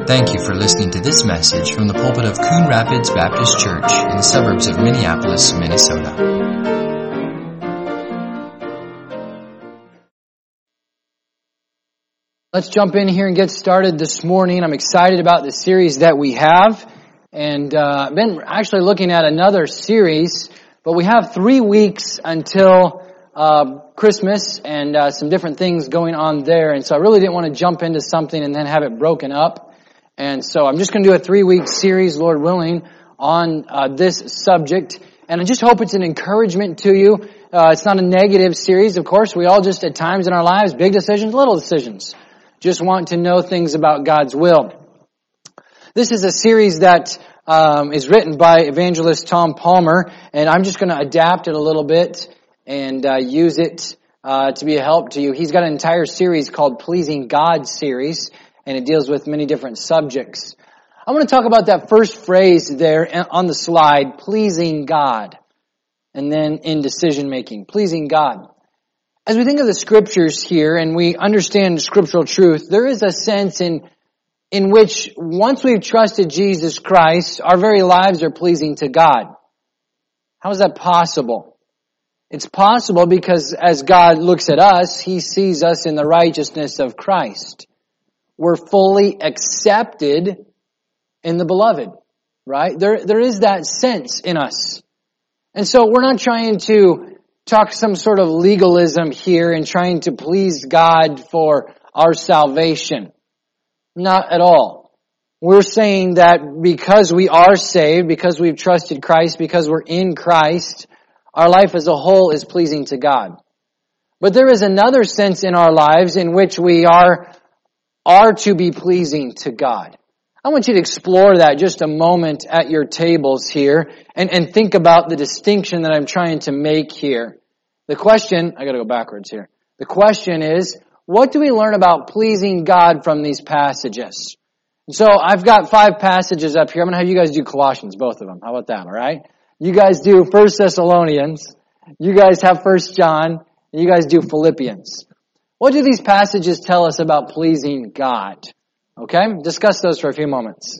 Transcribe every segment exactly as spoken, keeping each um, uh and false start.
Thank you for listening to this message from the pulpit of Coon Rapids Baptist Church in the suburbs of Minneapolis, Minnesota. Let's jump in here and get started this morning. I'm excited about the series that we have. And uh, I've been actually looking at another series, but we have three weeks until uh, Christmas and uh, some different things going on there. And so I really didn't want to jump into something and then have it broken up. And so I'm just going to do a three-week series, Lord willing, on uh, this subject. And I just hope it's an encouragement to you. Uh, it's not a negative series, of course. We all just at times in our lives, big decisions, little decisions, just want to know things about God's will. This is a series that um, is written by evangelist Tom Palmer, and I'm just going to adapt it a little bit and uh, use it uh, to be a help to you. He's got an entire series called Pleasing God series, and it deals with many different subjects. I want to talk about that first phrase there on the slide, pleasing God, and then in decision making, pleasing God. As we think of the scriptures here and we understand scriptural truth, there is a sense in in which once we've trusted Jesus Christ, our very lives are pleasing to God. How is that possible? It's possible because as God looks at us, He sees us in the righteousness of Christ. We're fully accepted in the beloved, right? There, there is that sense in us. And so we're not trying to talk some sort of legalism here and trying to please God for our salvation. Not at all. We're saying that because we are saved, because we've trusted Christ, because we're in Christ, our life as a whole is pleasing to God. But there is another sense in our lives in which we are are to be pleasing to God. I want you to explore that just a moment at your tables here and, and think about the distinction that I'm trying to make here. The question, I gotta go backwards here. The question is, what do we learn about pleasing God from these passages? So I've got five passages up here. I'm gonna have you guys do Colossians, both of them. How about that, alright? You guys do First Thessalonians. You guys have First John. And you guys do Philippians. What do these passages tell us about pleasing God? Okay? Discuss those for a few moments.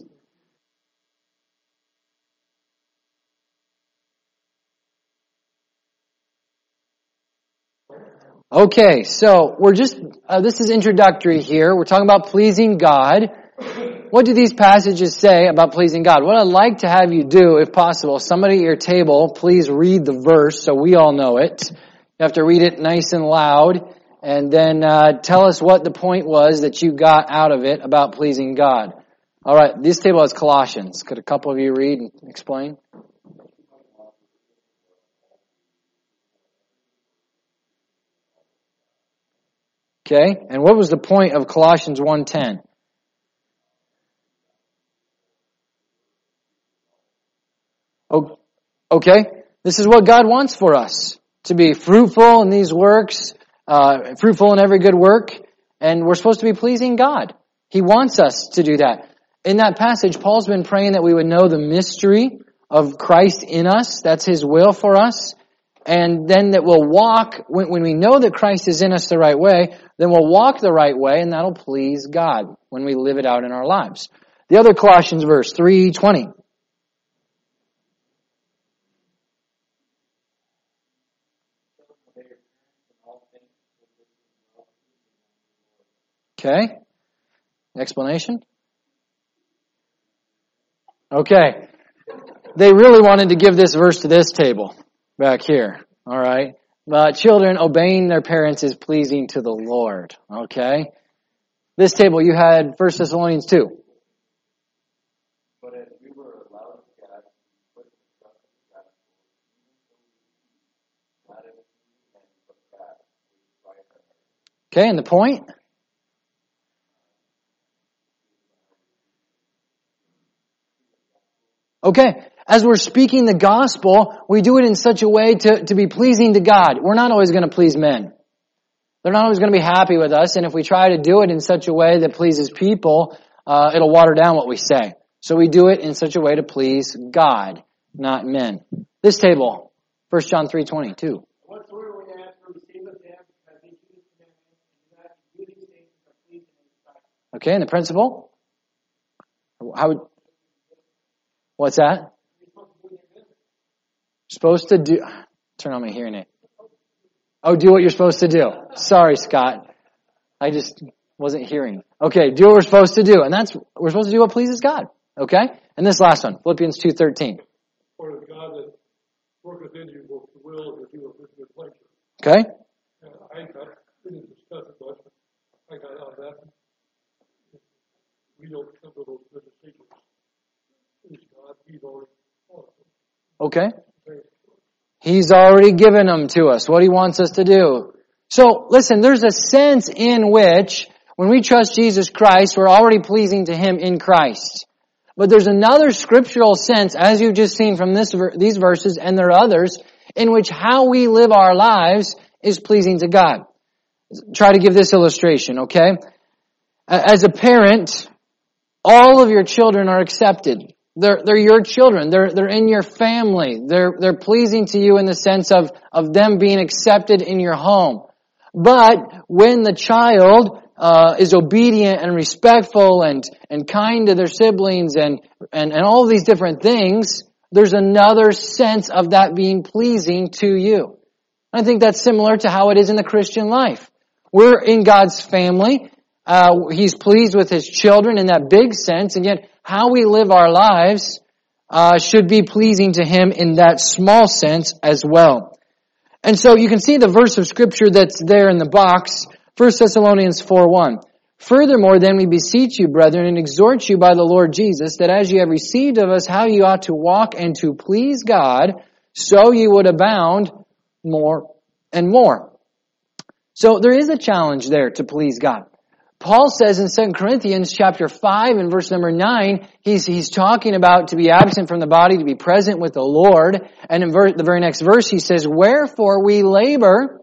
Okay, so we're just, uh, this is introductory here. We're talking about pleasing God. What do these passages say about pleasing God? What I'd like to have you do, if possible, somebody at your table, please read the verse so we all know it. You have to read it nice and loud. And then uh, tell us what the point was that you got out of it about pleasing God. All right, this table has Colossians. Could a couple of you read and explain? Okay, and what was the point of Colossians one ten? Oh, okay, this is what God wants for us, to be fruitful in these works, Uh, fruitful in every good work, and we're supposed to be pleasing God. He wants us to do that. In that passage, Paul's been praying that we would know the mystery of Christ in us. That's His will for us. And then that we'll walk, when, when we know that Christ is in us the right way, then we'll walk the right way, and that'll please God when we live it out in our lives. The other Colossians verse, three twenty. Okay. Explanation? Okay. They really wanted to give this verse to this table back here. All right. Uh, children, obeying their parents is pleasing to the Lord. Okay. This table, you had First Thessalonians two. But if we were allowed God to put the trust in God, not in men, but God, okay, and the point? Okay, as we're speaking the gospel, we do it in such a way to, to be pleasing to God. We're not always going to please men. They're not always going to be happy with us, and if we try to do it in such a way that pleases people, uh, it'll water down what we say. So we do it in such a way to please God, not men. This table, First John three twenty-two. Whatsoever we ask or receive of Him, as He keeps commandments, and do these things are pleasing in His sight. Okay, and the principle? how would, what's that? Supposed to do, turn on my hearing aid. Oh, do what you're supposed to do. Sorry, Scott. I just wasn't hearing. Okay, do what we're supposed to do. And that's, we're supposed to do what pleases God. Okay? And this last one, Philippians two thirteen. For the God that worketh in you both the will and do of his good pleasure. Okay? And I got, didn't discuss it much, but I got out of that. We don't come to those good decisions. Please God, he's already taught us. Okay. He's already given them to us, what He wants us to do. So, listen, there's a sense in which, when we trust Jesus Christ, we're already pleasing to Him in Christ. But there's another scriptural sense, as you've just seen from this, these verses, and there are others, in which how we live our lives is pleasing to God. Try to give this illustration, okay? As a parent, all of your children are accepted. They're, they're your children. They're, they're in your family. They're, they're pleasing to you in the sense of, of them being accepted in your home. But when the child uh, is obedient and respectful and, and kind to their siblings and, and, and all these different things, there's another sense of that being pleasing to you. I think that's similar to how it is in the Christian life. We're in God's family. Uh, he's pleased with His children in that big sense, and yet how we live our lives uh, should be pleasing to Him in that small sense as well. And so you can see the verse of Scripture that's there in the box, First Thessalonians four one. Furthermore, then we beseech you, brethren, and exhort you by the Lord Jesus, that as you have received of us how you ought to walk and to please God, so you would abound more and more. So there is a challenge there to please God. Paul says in Second Corinthians chapter five and verse number nine, he's, he's talking about to be absent from the body, to be present with the Lord. And in ver- the very next verse he says, wherefore we labor,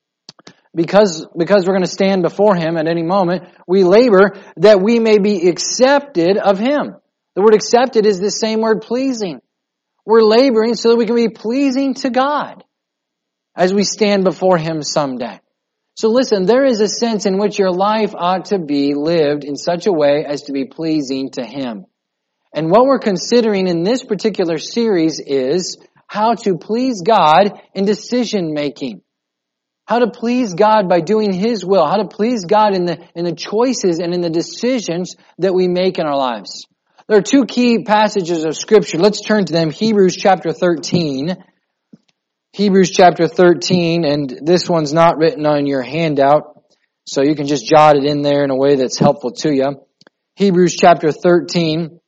because, because we're going to stand before Him at any moment, we labor that we may be accepted of Him. The word accepted is the same word pleasing. We're laboring so that we can be pleasing to God as we stand before Him someday. So listen, there is a sense in which your life ought to be lived in such a way as to be pleasing to Him. And what we're considering in this particular series is how to please God in decision making. How to please God by doing His will. How to please God in the, in the choices and in the decisions that we make in our lives. There are two key passages of Scripture. Let's turn to them. Hebrews chapter thirteen. Hebrews chapter thirteen, and this one's not written on your handout, so you can just jot it in there in a way that's helpful to you. Hebrews chapter thirteen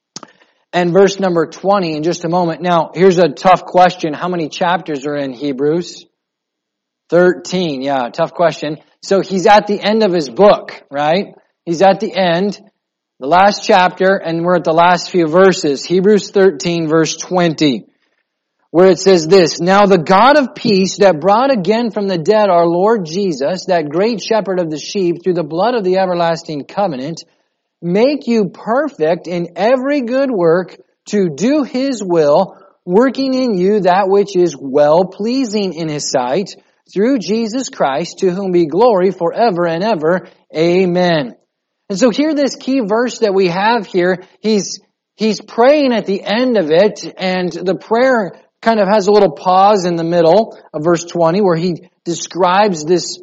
and verse number twenty in just a moment. Now, here's a tough question. How many chapters are in Hebrews? thirteen, yeah, tough question. So he's at the end of his book, right? He's at the end, the last chapter, and we're at the last few verses. Hebrews thirteen, verse twenty. Where it says this, now the God of peace that brought again from the dead our Lord Jesus, that great shepherd of the sheep, through the blood of the everlasting covenant, make you perfect in every good work to do His will, working in you that which is well-pleasing in His sight, through Jesus Christ, to whom be glory forever and ever. Amen. And so here, this key verse that we have here, he's, he's praying at the end of it, and the prayer kind of has a little pause in the middle of verse twenty where he describes this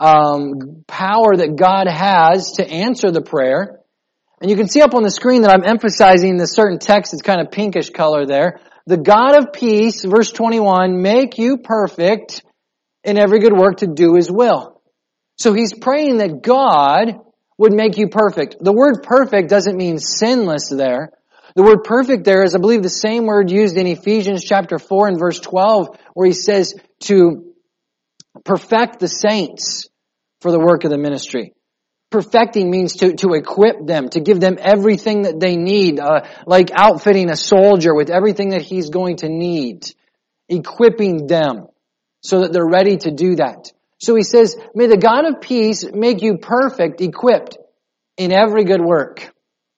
um, power that God has to answer the prayer. And you can see up on the screen that I'm emphasizing the certain text that's kind of pinkish color there. The God of peace, verse twenty-one, make you perfect in every good work to do His will. So he's praying that God would make you perfect. The word perfect doesn't mean sinless there. The word perfect there is, I believe, the same word used in Ephesians chapter four and verse twelve, where he says to perfect the saints for the work of the ministry. Perfecting means to, to equip them, to give them everything that they need, uh, like outfitting a soldier with everything that he's going to need. Equipping them so that they're ready to do that. So he says, may the God of peace make you perfect, equipped in every good work.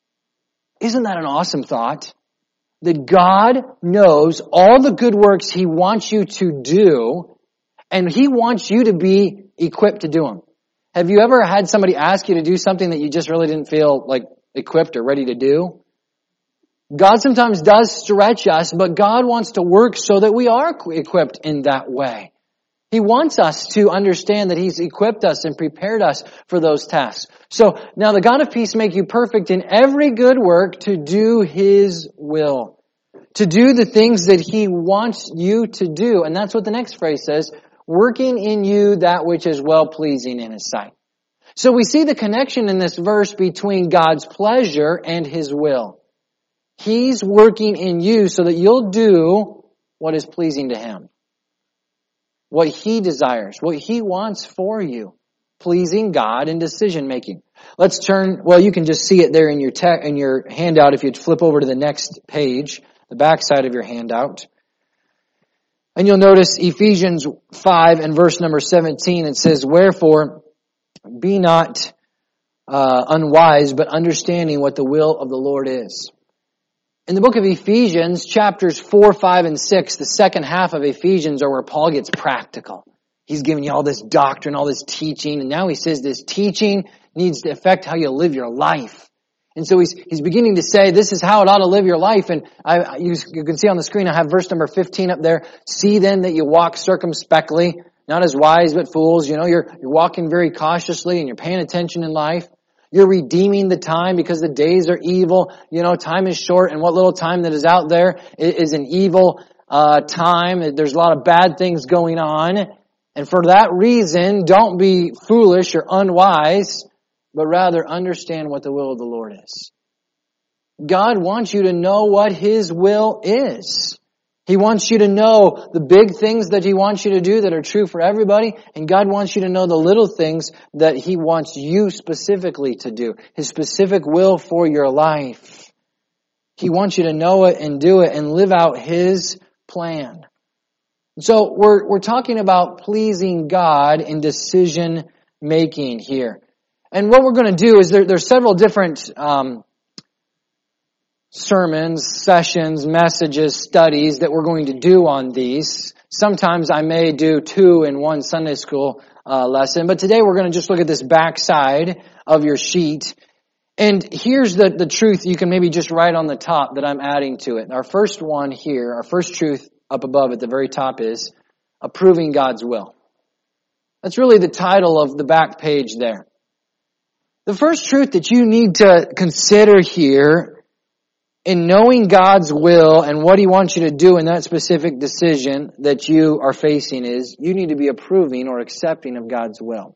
Isn't that an awesome thought? That God knows all the good works He wants you to do, and He wants you to be equipped to do them. Have you ever had somebody ask you to do something that you just really didn't feel like equipped or ready to do? God sometimes does stretch us, but God wants to work so that we are equipped in that way. He wants us to understand that He's equipped us and prepared us for those tasks. So, now the God of peace make you perfect in every good work to do His will. To do the things that He wants you to do. And that's what the next phrase says, working in you that which is well-pleasing in His sight. So we see the connection in this verse between God's pleasure and His will. He's working in you so that you'll do what is pleasing to Him. What He desires, what He wants for you. Pleasing God in decision making. Let's turn, well, you can just see it there in your te- in your handout if you'd flip over to the next page, the back side of your handout. And you'll notice Ephesians five and verse number seventeen, it says, wherefore, be not uh, unwise, but understanding what the will of the Lord is. In the book of Ephesians, chapters four, five, and six, the second half of Ephesians are where Paul gets practical. He's giving you all this doctrine, all this teaching, and now he says this teaching needs to affect how you live your life. And so he's he's beginning to say, this is how it ought to live your life. And I, you, you can see on the screen, I have verse number fifteen up there. See then that you walk circumspectly, not as wise but fools. You know, you're, you're walking very cautiously and you're paying attention in life. You're redeeming the time because the days are evil. You know, time is short, and what little time that is out there is an evil uh, time. There's a lot of bad things going on. And for that reason, don't be foolish or unwise, but rather understand what the will of the Lord is. God wants you to know what His will is. He wants you to know the big things that He wants you to do that are true for everybody. And God wants you to know the little things that He wants you specifically to do. His specific will for your life. He wants you to know it and do it and live out His plan. So we're, we're talking about pleasing God in decision making here. And what we're going to do is there, there's several different um, sermons, sessions, messages, studies that we're going to do on these. Sometimes I may do two in one Sunday school uh, lesson, but today we're going to just look at this back side of your sheet. And here's the, the truth you can maybe just write on the top that I'm adding to it. Our first one here, our first truth up above at the very top is approving God's will. That's really the title of the back page there. The first truth that you need to consider here in knowing God's will and what He wants you to do in that specific decision that you are facing is you need to be approving or accepting of God's will.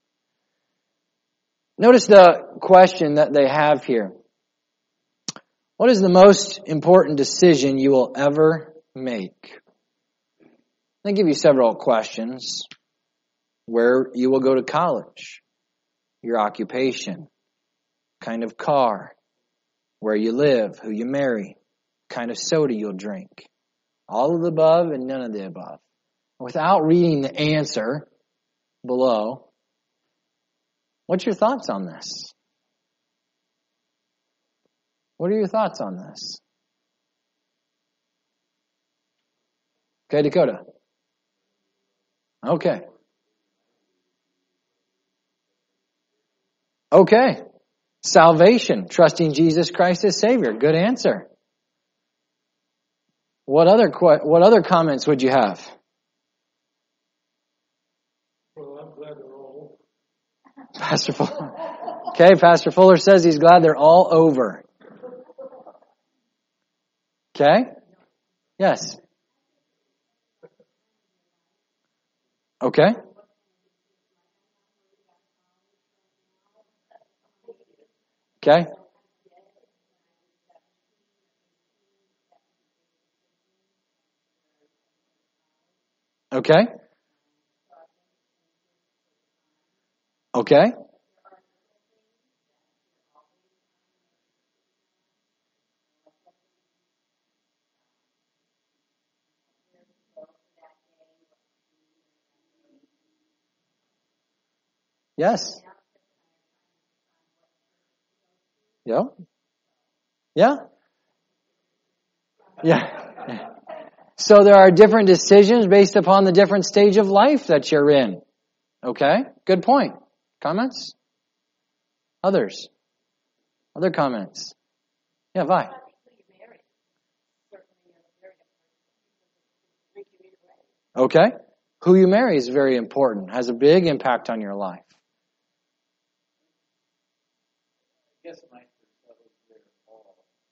Notice the question that they have here. What is the most important decision you will ever make? They give you several questions. Where you will go to college, your occupation, kind of car, where you live, who you marry, kind of soda you'll drink. All of the above and none of the above. Without reading the answer below, what's your thoughts on this? What are your thoughts on this? Okay, Dakota. Okay. Okay. Salvation, trusting Jesus Christ as Savior. Good answer. What other what other comments would you have? Well, I'm glad they're all over. Pastor Fuller. Okay, Pastor Fuller says he's glad they're all over. Okay? Yes. Okay. Okay. Okay. Okay. Yes. Yeah. Yeah. Yeah. So there are different decisions based upon the different stage of life that you're in. Okay? Good point. Comments? Others? Other comments? Yeah, Vi. Okay? Who you marry is very important, has a big impact on your life. I guess my first love was there all.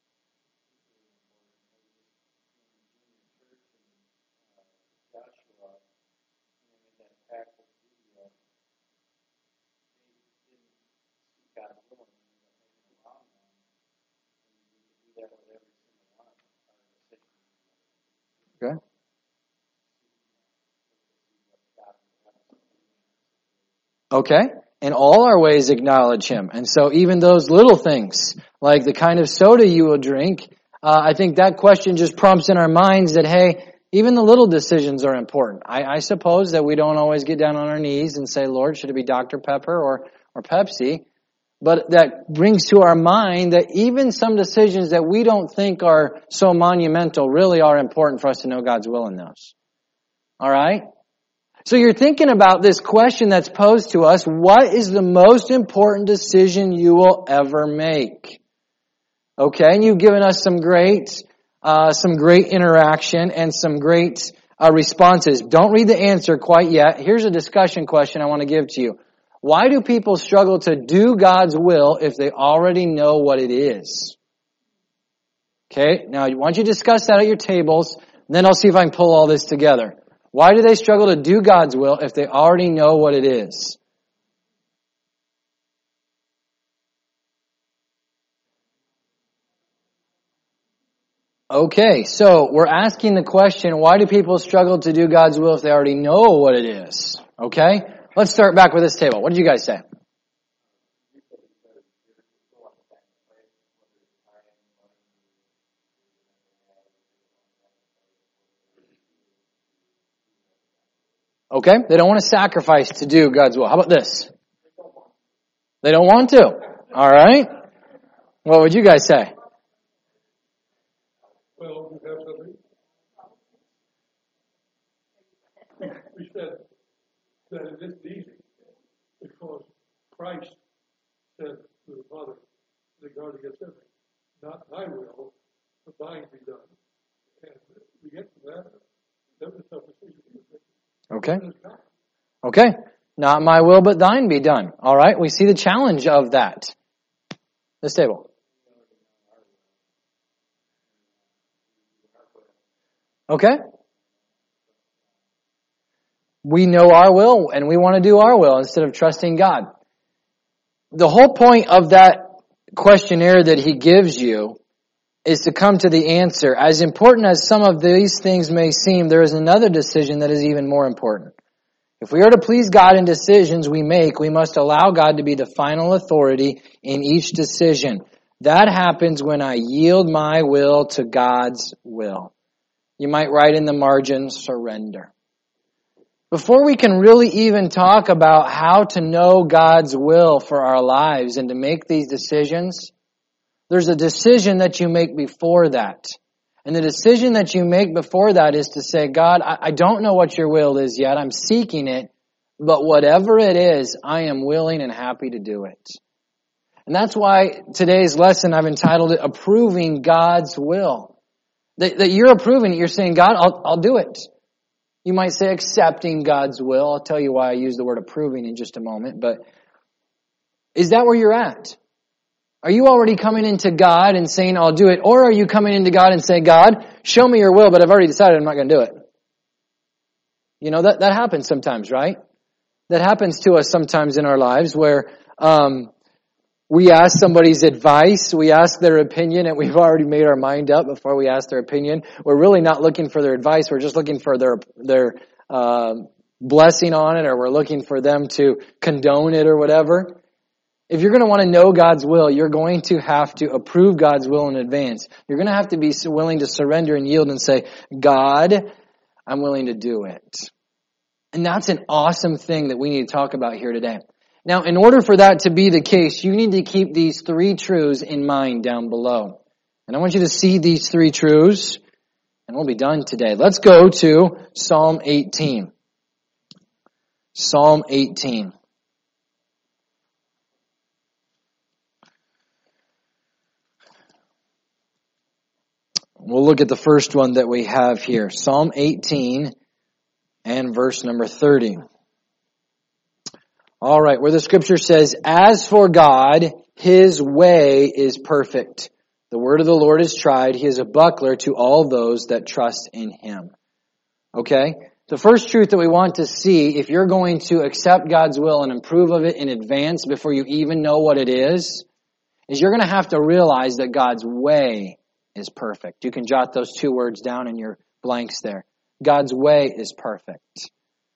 Joshua, and in that pack of video, they didn't see God willing and they were wrong on. And we can do that with every single one of our decisions. Okay? Okay? In all our ways acknowledge Him. And so even those little things, like the kind of soda you will drink, uh, I think that question just prompts in our minds that, hey, even the little decisions are important. I, I suppose that we don't always get down on our knees and say, Lord, should it be Doctor Pepper or, or Pepsi? But that brings to our mind that even some decisions that we don't think are so monumental really are important for us to know God's will in those. All right? So you're thinking about this question that's posed to us, what is the most important decision you will ever make? Okay, and you've given us some great, uh, some great interaction and some great uh, responses. Don't read the answer quite yet. Here's a discussion question I want to give to you. Why do people struggle to do God's will if they already know what it is? Okay, now I want you to discuss that at your tables, and then I'll see if I can pull all this together. Why do they struggle to do God's will if they already know what it is? Okay, so we're asking the question, why do people struggle to do God's will if they already know what it is? Okay, let's start back with this table. What did you guys say? Okay, they don't want to sacrifice to do God's will. How about this? They don't want to. All right. What would you guys say? Well, we have something. We said that it isn't easy because Christ said to the Father, the Garden of Gethsemane, not thy will, but thine be done. And we get to that, that was a tough decision. Okay. Okay. Not my will, but thine be done. All right. We see the challenge of that. This table. Okay. We know our will and we want to do our will instead of trusting God. The whole point of that questionnaire that he gives you is to come to the answer. As important as some of these things may seem, there is another decision that is even more important. If we are to please God in decisions we make, we must allow God to be the final authority in each decision. That happens when I yield my will to God's will. You might write in the margin, surrender. Before we can really even talk about how to know God's will for our lives and to make these decisions, there's a decision that you make before that. And the decision that you make before that is to say, God, I don't know what your will is yet. I'm seeking it. But whatever it is, I am willing and happy to do it. And that's why today's lesson, I've entitled it, Approving God's Will. That, that you're approving it. You're saying, God, I'll, I'll do it. You might say accepting God's will. I'll tell you why I use the word approving in just a moment. But is that where you're at? Are you already coming into God and saying, I'll do it? Or are you coming into God and saying, God, show me your will, but I've already decided I'm not going to do it? You know, that, that happens sometimes, right? That happens to us sometimes in our lives where um, we ask somebody's advice, we ask their opinion, and we've already made our mind up before we ask their opinion. We're really not looking for their advice. We're just looking for their their uh, blessing on it, or we're looking for them to condone it or whatever. If you're going to want to know God's will, you're going to have to approve God's will in advance. You're going to have to be willing to surrender and yield and say, God, I'm willing to do it. And that's an awesome thing that we need to talk about here today. Now, in order for that to be the case, you need to keep these three truths in mind down below. And I want you to see these three truths, and we'll be done today. Let's go to Psalm eighteen. Psalm eighteen. We'll look at the first one that we have here. Psalm eighteen, and verse number thirty. All right, where the scripture says, "As for God, His way is perfect. The word of the Lord is tried. He is a buckler to all those that trust in Him." Okay? The first truth that we want to see, if you're going to accept God's will and approve of it in advance before you even know what it is, is you're going to have to realize that God's way is perfect. You can jot those two words down in your blanks there. God's way is perfect.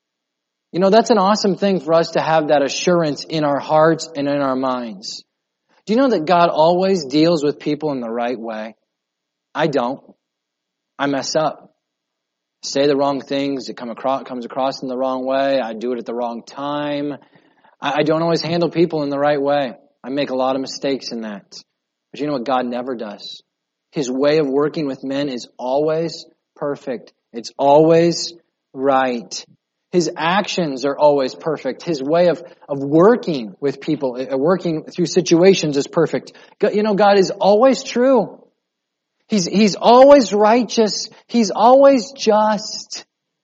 You know, that's an awesome thing for us to have that assurance in our hearts and in our minds. Do you know that God always deals with people in the right way? I don't. I mess up. Say the wrong things. It come across, comes across in the wrong way. I do it at the wrong time. I, I don't always handle people in the right way. I make a lot of mistakes in that. But you know what God never does? His way of working with men is always perfect. It's always right. His actions are always perfect. His way of, of working with people, working through situations is perfect. You know, God is always true. He's, he's always righteous. He's always just.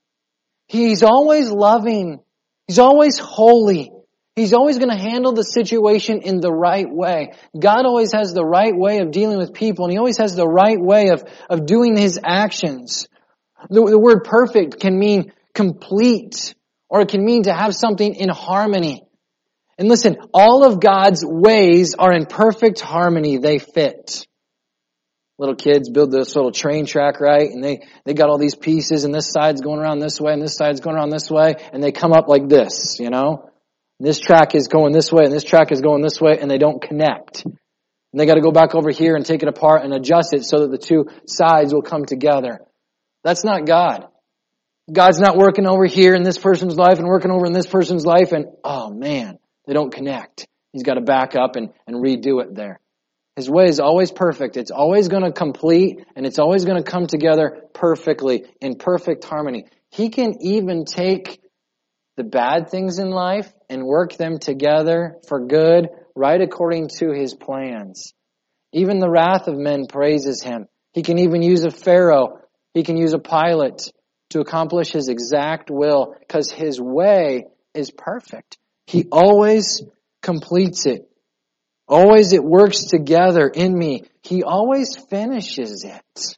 He's always loving. He's always holy. He's always going to handle the situation in the right way. God always has the right way of dealing with people, and He always has the right way of, of doing His actions. The, the word perfect can mean complete, or it can mean to have something in harmony. And listen, all of God's ways are in perfect harmony. They fit. Little kids build this little train track, right? And they, they got all these pieces, and this side's going around this way, and this side's going around this way, and they come up like this, you know? This track is going this way, and this track is going this way, and they don't connect. And they got to go back over here and take it apart and adjust it so that the two sides will come together. That's not God. God's not working over here in this person's life and working over in this person's life, and oh man, they don't connect. He's got to back up and, and redo it there. His way is always perfect. It's always going to complete, and it's always going to come together perfectly, in perfect harmony. He can even take the bad things in life and work them together for good, right according to His plans. Even the wrath of men praises Him. He can even use a Pharaoh. He can use a Pilate to accomplish His exact will, because His way is perfect. He always completes it. Always it works together in me. He always finishes it.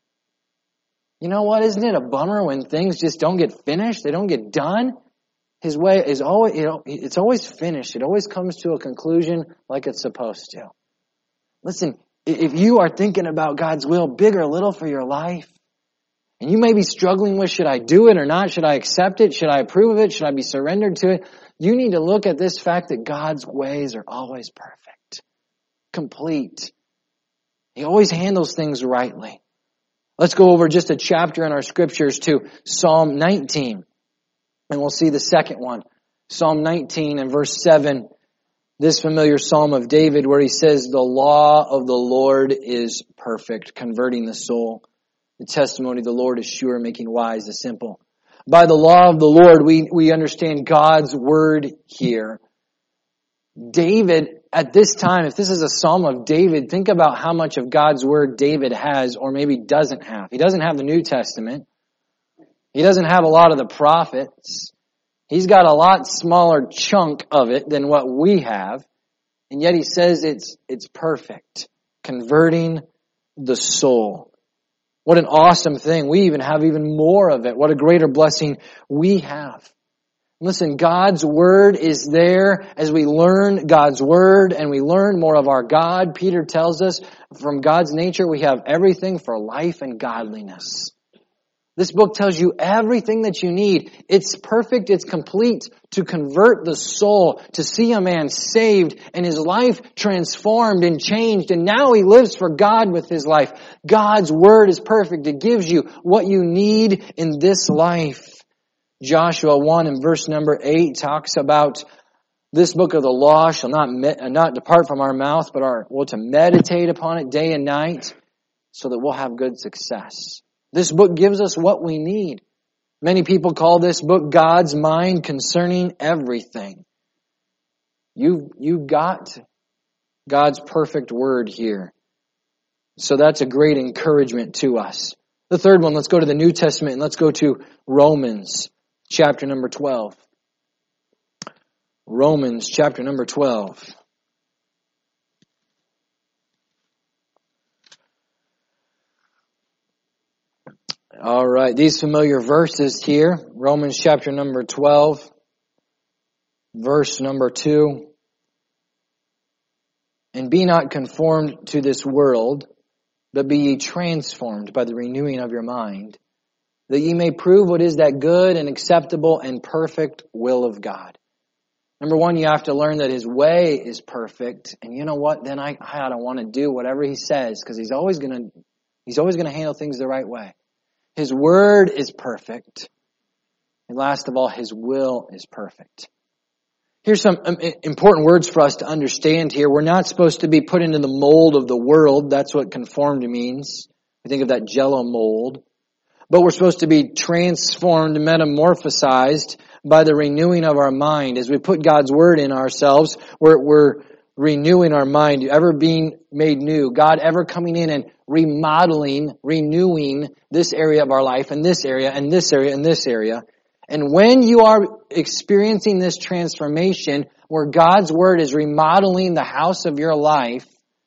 You know what? Isn't it a bummer when things just don't get finished? They don't get done? His way is always, you know, it's always finished. It always comes to a conclusion like it's supposed to. Listen, if you are thinking about God's will, big or little for your life, and you may be struggling with, should I do it or not? Should I accept it? Should I approve of it? Should I be surrendered to it? You need to look at this fact that God's ways are always perfect, complete. He always handles things rightly. Let's go over just a chapter in our scriptures to Psalm nineteen. And we'll see the second one. Psalm nineteen and verse seven. This familiar Psalm of David where he says, "The law of the Lord is perfect, converting the soul. The testimony of the Lord is sure, making wise the simple." By the law of the Lord, we, we understand God's word here. David, at this time, if this is a Psalm of David, think about how much of God's word David has or maybe doesn't have. He doesn't have the New Testament. He doesn't have a lot of the prophets. He's got a lot smaller chunk of it than what we have. And yet he says it's, it's perfect. Converting the soul. What an awesome thing. We even have even more of it. What a greater blessing we have. Listen, God's word is there as we learn God's word and we learn more of our God. Peter tells us from God's nature we have everything for life and godliness. This book tells you everything that you need. It's perfect, it's complete to convert the soul, to see a man saved and his life transformed and changed. And now he lives for God with his life. God's word is perfect. It gives you what you need in this life. Joshua one and verse number eight talks about this book of the law shall not me- not depart from our mouth, but are well to meditate upon it day and night so that we'll have good success. This book gives us what we need. Many people call this book God's mind concerning everything. You, you've got God's perfect word here. So that's a great encouragement to us. The third one, let's go to the New Testament and let's go to Romans. chapter number twelve. Romans chapter number twelve. All right, these familiar verses here, Romans chapter number twelve, verse number two. And be not conformed to this world, but be ye transformed by the renewing of your mind, that ye may prove what is that good and acceptable and perfect will of God. Number one, you have to learn that His way is perfect, and you know what? Then I, I ought to want to do whatever He says, because He's always going to, He's always going to handle things the right way. His word is perfect. And last of all, His will is perfect. Here's some important words for us to understand here. We're not supposed to be put into the mold of the world. That's what conformed means. We think of that Jell-O mold. But we're supposed to be transformed, metamorphosized by the renewing of our mind. As we put God's word in ourselves, we're, we're renewing our mind, ever being made new. God ever coming in and remodeling, renewing this area of our life, and this area, and this area, and this area. And when you are experiencing this transformation, where God's word is remodeling the house of your life,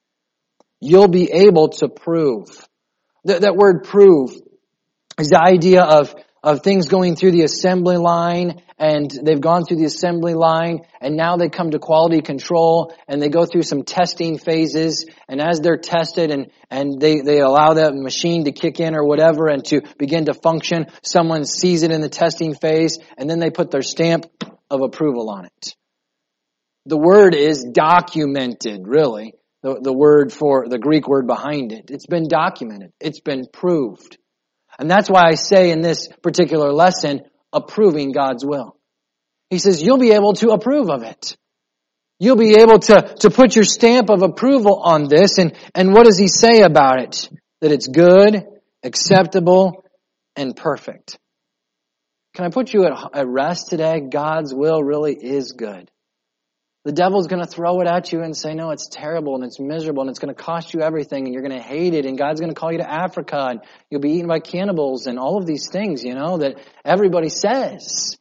you'll be able to prove. That, that word prove is the idea of, of things going through the assembly line, and they've gone through the assembly line, and now they come to quality control, and they go through some testing phases, and as they're tested, and, and they, they allow that machine to kick in or whatever, and to begin to function, someone sees it in the testing phase, and then they put their stamp of approval on it. The word is documented, really. The, the word for, the Greek word behind it. It's been documented. It's been proved. And that's why I say in this particular lesson, approving God's will. He says, you'll be able to approve of it. You'll be able to, to put your stamp of approval on this. And, and what does He say about it? That it's good, acceptable, and perfect. Can I put you at, at rest today? God's will really is good. The devil's going to throw it at you and say, no, it's terrible and it's miserable and it's going to cost you everything and you're going to hate it and God's going to call you to Africa and you'll be eaten by cannibals and all of these things, you know, that everybody says.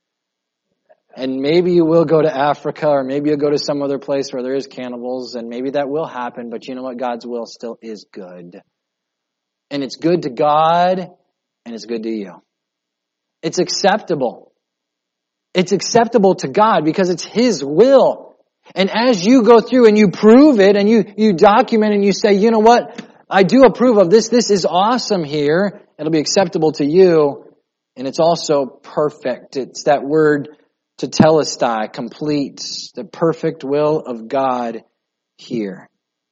And maybe you will go to Africa, or maybe you'll go to some other place where there is cannibals, and maybe that will happen, but you know what? God's will still is good. And it's good to God, and it's good to you. It's acceptable. It's acceptable to God because it's His will. And as you go through and you prove it and you, you document and you say, you know what? I do approve of this. This is awesome here. It'll be acceptable to you. And it's also perfect. It's that word tetelestai, complete, the perfect will of God here.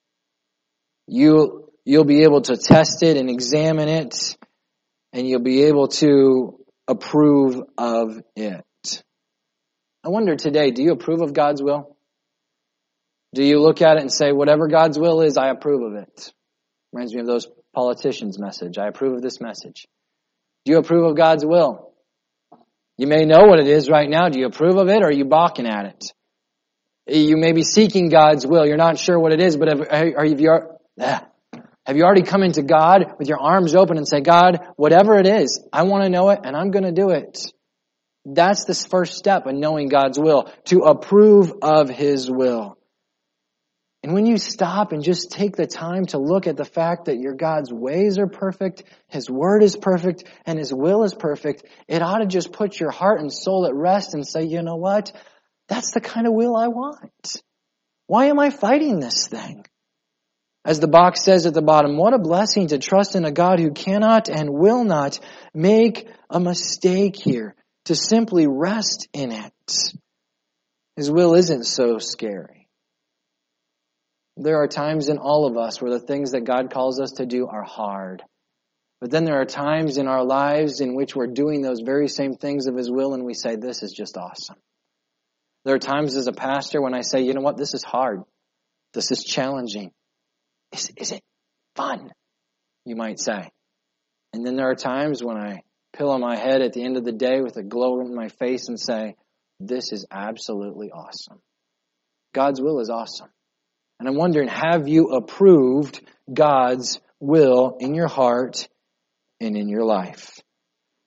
You, you'll be able to test it and examine it, and you'll be able to approve of it. I wonder today, do you approve of God's will? Do you look at it and say, whatever God's will is, I approve of it? Reminds me of those politicians' message. I approve of this message. Do you approve of God's will? You may know what it is right now. Do you approve of it, or are you balking at it? You may be seeking God's will. You're not sure what it is, but have, are you, have you already come into God with your arms open and say, God, whatever it is, I want to know it, and I'm going to do it. That's the first step in knowing God's will, to approve of His will. And when you stop and just take the time to look at the fact that your God's ways are perfect, His word is perfect, and His will is perfect, it ought to just put your heart and soul at rest and say, you know what? That's the kind of will I want. Why am I fighting this thing? As the box says at the bottom, what a blessing to trust in a God who cannot and will not make a mistake here. To simply rest in it. His will isn't so scary. There are times in all of us where the things that God calls us to do are hard. But then there are times in our lives in which we're doing those very same things of His will and we say, this is just awesome. There are times as a pastor when I say, you know what, this is hard. This is challenging. Is, is it fun? You might say. And then there are times when I pillow my head at the end of the day with a glow in my face and say, this is absolutely awesome. God's will is awesome. And I'm wondering, have you approved God's will in your heart and in your life?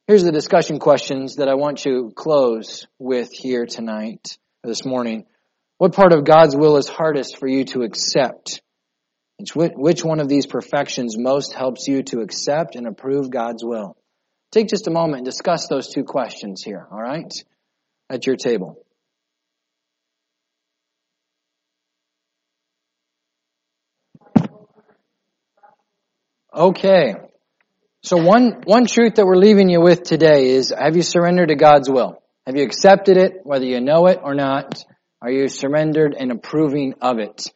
Here's the discussion questions that I want to close with here tonight, or this morning. What part of God's will is hardest for you to accept? Which one of these perfections most helps you to accept and approve God's will? Take just a moment and discuss those two questions here, all right? At your table. Okay. So one, one truth that we're leaving you with today is, have you surrendered to God's will? Have you accepted it, whether you know it or not? Are you surrendered and approving of it?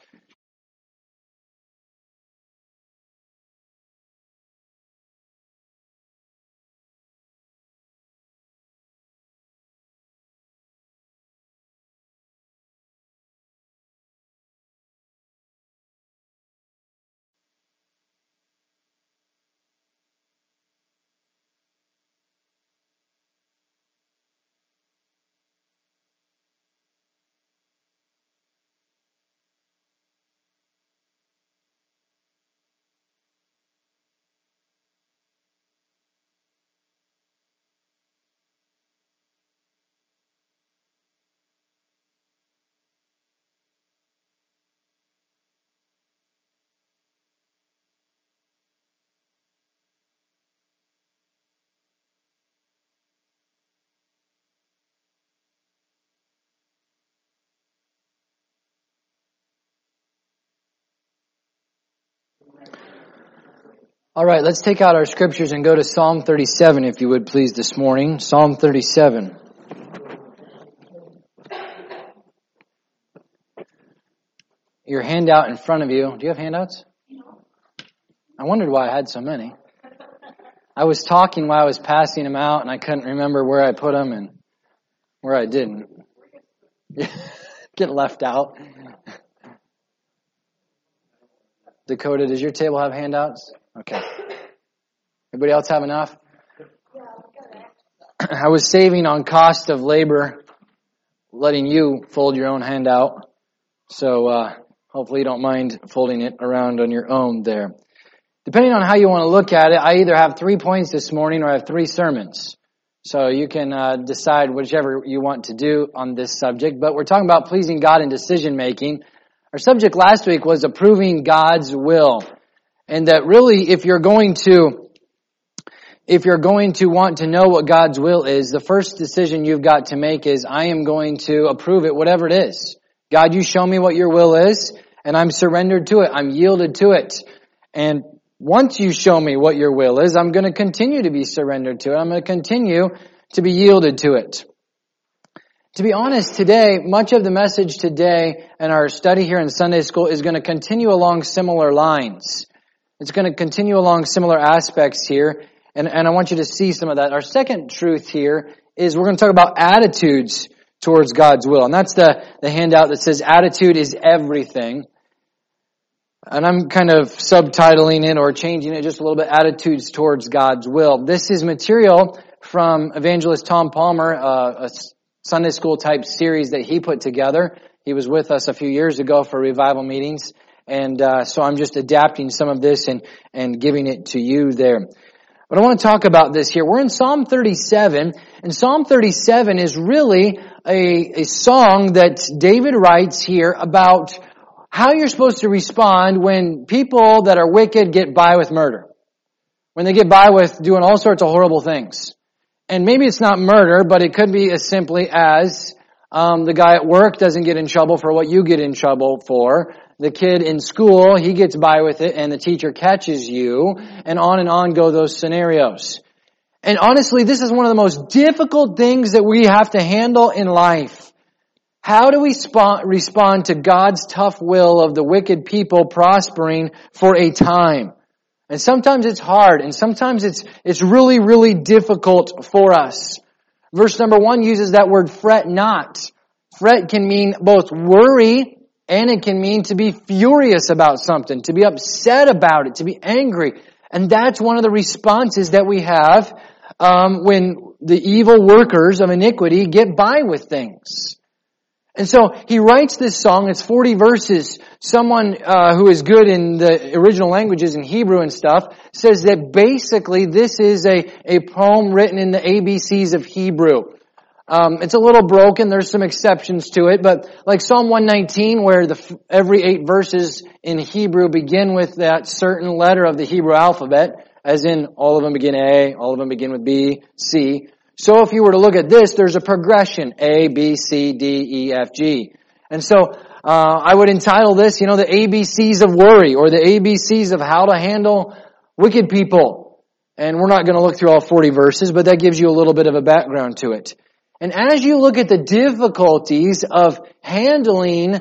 All right, let's take out our scriptures and go to Psalm thirty-seven, if you would please, this morning. Psalm thirty-seven. Your handout in front of you. Do you have handouts? I wondered why I had so many. I was talking while I was passing them out, and I couldn't remember where I put them and where I didn't. Get left out. Dakota, does your table have handouts? Okay. Everybody else have enough? I was saving on cost of labor, letting you fold your own handout. So uh, hopefully you don't mind folding it around on your own there. Depending on how you want to look at it, I either have three points this morning or I have three sermons. So you can uh, decide whichever you want to do on this subject. But we're talking about pleasing God in decision making. Our subject last week was approving God's will. And that really, if you're going to, if you're going to want to know what God's will is, the first decision you've got to make is, I am going to approve it, whatever it is. God, you show me what your will is, and I'm surrendered to it. I'm yielded to it. And once you show me what your will is, I'm going to continue to be surrendered to it. I'm going to continue to be yielded to it. To be honest, today, much of the message today and our study here in Sunday school is going to continue along similar lines. It's going to continue along similar aspects here, and, and I want you to see some of that. Our second truth here is we're going to talk about attitudes towards God's will, and that's the, the handout that says attitude is everything. And I'm kind of subtitling it or changing it just a little bit, attitudes towards God's will. This is material from evangelist Tom Palmer, uh, a Sunday school type series that he put together. He was with us a few years ago for revival meetings. And uh, so I'm just adapting some of this and, and giving it to you there. But I want to talk about this here. We're in Psalm thirty-seven, and Psalm thirty-seven is really a, a song that David writes here about how you're supposed to respond when people that are wicked get by with murder. When they get by with doing all sorts of horrible things. And maybe it's not murder, but it could be as simply as um, the guy at work doesn't get in trouble for what you get in trouble for. The kid in school, he gets by with it and the teacher catches you, and on and on go those scenarios. And honestly, this is one of the most difficult things that we have to handle in life. How do we sp- respond to God's tough will of the wicked people prospering for a time? And sometimes it's hard, and sometimes it's it's really, really difficult for us. Verse number one uses that word fret not. Fret can mean both worry, and it can mean to be furious about something, to be upset about it, to be angry. And that's one of the responses that we have um, when the evil workers of iniquity get by with things. And so he writes this song. It's forty verses. Someone uh, who is good in the original languages in Hebrew and stuff says that basically this is a, a poem written in the A B Cs of Hebrew. Um, it's a little broken. There's some exceptions to it, but like Psalm one nineteen, where the every eight verses in Hebrew begin with that certain letter of the Hebrew alphabet, as in all of them begin A, all of them begin with B, C. So if you were to look at this, there's a progression: A, B, C, D, E, F, G. And so uh, I would entitle this, you know, the A B Cs of worry, or the A B Cs of how to handle wicked people. And we're not going to look through all forty verses, but that gives you a little bit of a background to it. And as you look at the difficulties of handling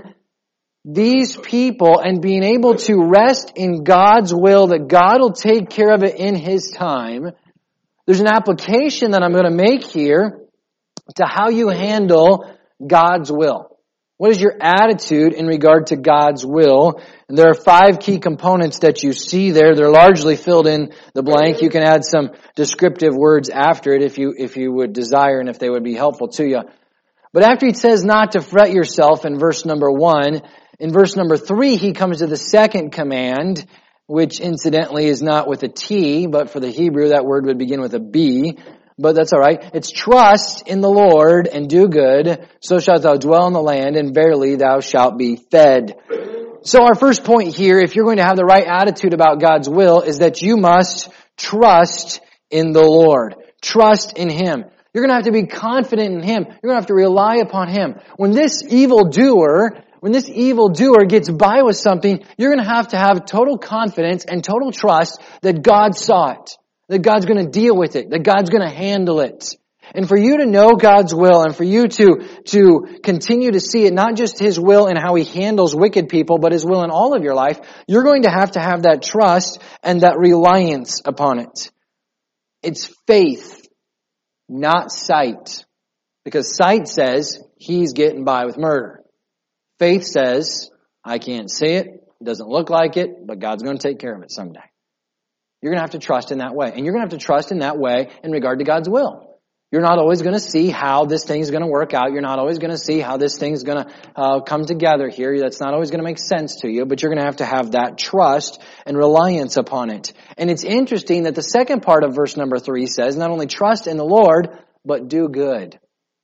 these people and being able to rest in God's will, that God will take care of it in His time, there's an application that I'm going to make here to how you handle God's will. What is your attitude in regard to God's will? And there are five key components that you see there. They're largely filled in the blank. You can add some descriptive words after it if you, if you would desire and if they would be helpful to you. But after he says not to fret yourself in verse number one, in verse number three, he comes to the second command, which incidentally is not with a T, but for the Hebrew that word would begin with a B. But that's all right. It's trust in the Lord and do good, so shalt thou dwell in the land, and verily thou shalt be fed. So our first point here, if you're going to have the right attitude about God's will, is that you must trust in the Lord. Trust in Him. You're going to have to be confident in Him. You're going to have to rely upon Him. When this evildoer, when this evildoer gets by with something, you're going to have to have total confidence and total trust that God saw it. That God's going to deal with it. That God's going to handle it. And for you to know God's will and for you to, to continue to see it, not just His will in how He handles wicked people, but His will in all of your life, you're going to have to have that trust and that reliance upon it. It's faith, not sight. Because sight says, he's getting by with murder. Faith says, I can't see it, it doesn't look like it, but God's going to take care of it someday. You're going to have to trust in that way. And you're going to have to trust in that way in regard to God's will. You're not always going to see how this thing's going to work out. You're not always going to see how this thing's going to uh, come together here. That's not always going to make sense to you, but you're going to have to have that trust and reliance upon it. And it's interesting that the second part of verse number three says, not only trust in the Lord, but do good.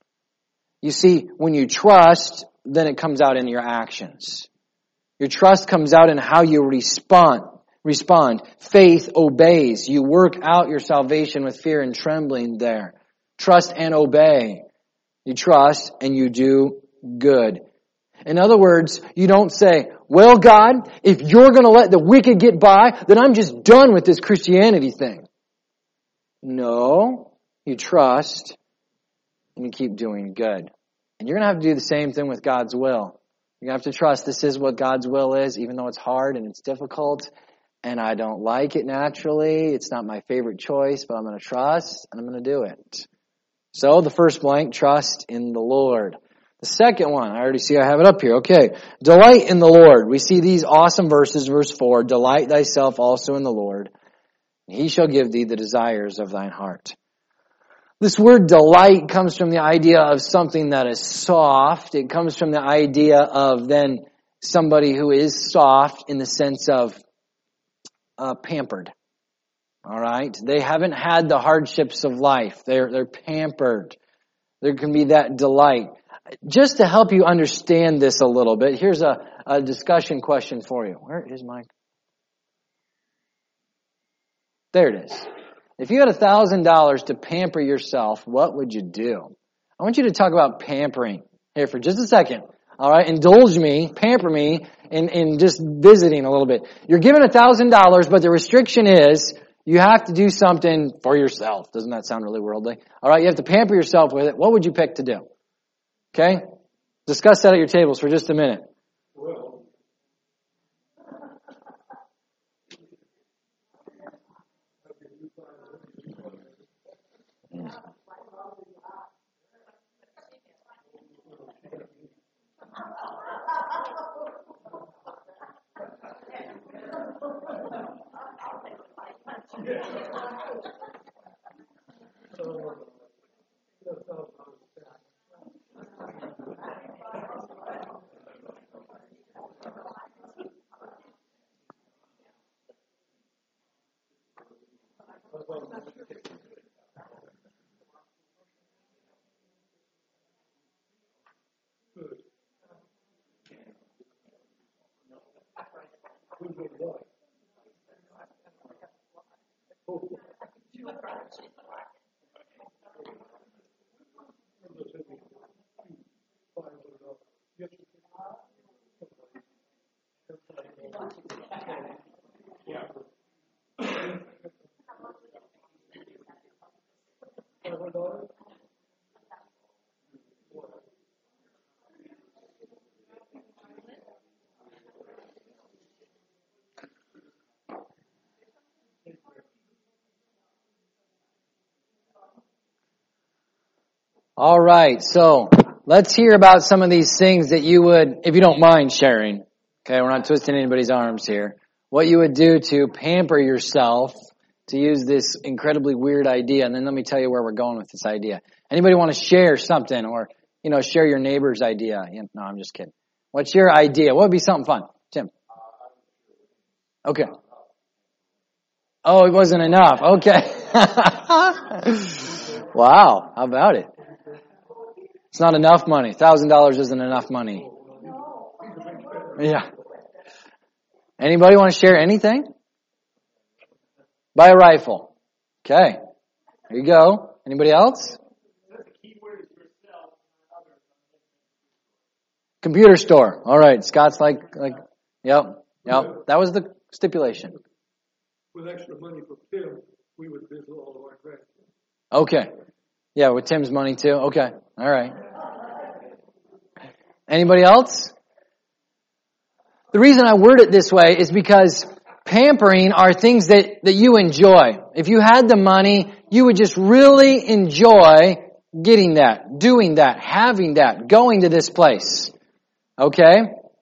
You see, when you trust, then it comes out in your actions. Your trust comes out in how you respond. Respond. Faith obeys. You work out your salvation with fear and trembling there. Trust and obey. You trust and you do good. In other words, you don't say, well, God, if you're going to let the wicked get by, then I'm just done with this Christianity thing. No, you trust and you keep doing good. And you're going to have to do the same thing with God's will. You're going to have to trust this is what God's will is, even though it's hard and it's difficult. And I don't like it naturally. It's not my favorite choice, but I'm going to trust and I'm going to do it. So the first blank, trust in the Lord. The second one, I already see I have it up here. Okay. Delight in the Lord. We see these awesome verses, verse four. Delight thyself also in the Lord, and He shall give thee the desires of thine heart. This word delight comes from the idea of something that is soft. It comes from the idea of then somebody who is soft in the sense of uh, pampered. All right? They haven't had the hardships of life. They're, they're pampered. There can be that delight. Just to help you understand this a little bit, here's a, a discussion question for you. Where is my... There it is. If you had a thousand dollars to pamper yourself, what would you do? I want you to talk about pampering here for just a second. All right, indulge me, pamper me in, in just visiting a little bit. You're given a thousand dollars, but the restriction is you have to do something for yourself. Doesn't that sound really worldly? All right, you have to pamper yourself with it. What would you pick to do? Okay, discuss that at your tables for just a minute. Well, All right, so let's hear about some of these things that you would, if you don't mind sharing. Okay, we're not twisting anybody's arms here. What you would do to pamper yourself, to use this incredibly weird idea, and then let me tell you where we're going with this idea. Anybody want to share something, or you know, share your neighbor's idea? No, I'm just kidding. What's your idea? What would be something fun, Tim? Okay. Oh, it wasn't enough. Okay. Wow, how about it? It's not enough money. one thousand dollars isn't enough money. Yeah. Anybody want to share anything? Buy a rifle. Okay. There you go. Anybody else? Computer store. All right. Scott's like, like, yep, yep. That was the stipulation. With extra money from Tim, we would visit all of our grandkids. Okay. Yeah, with Tim's money too. Okay. All right. Anybody else? The reason I word it this way is because pampering are things that, that you enjoy. If you had the money, you would just really enjoy getting that, doing that, having that, going to this place. Okay?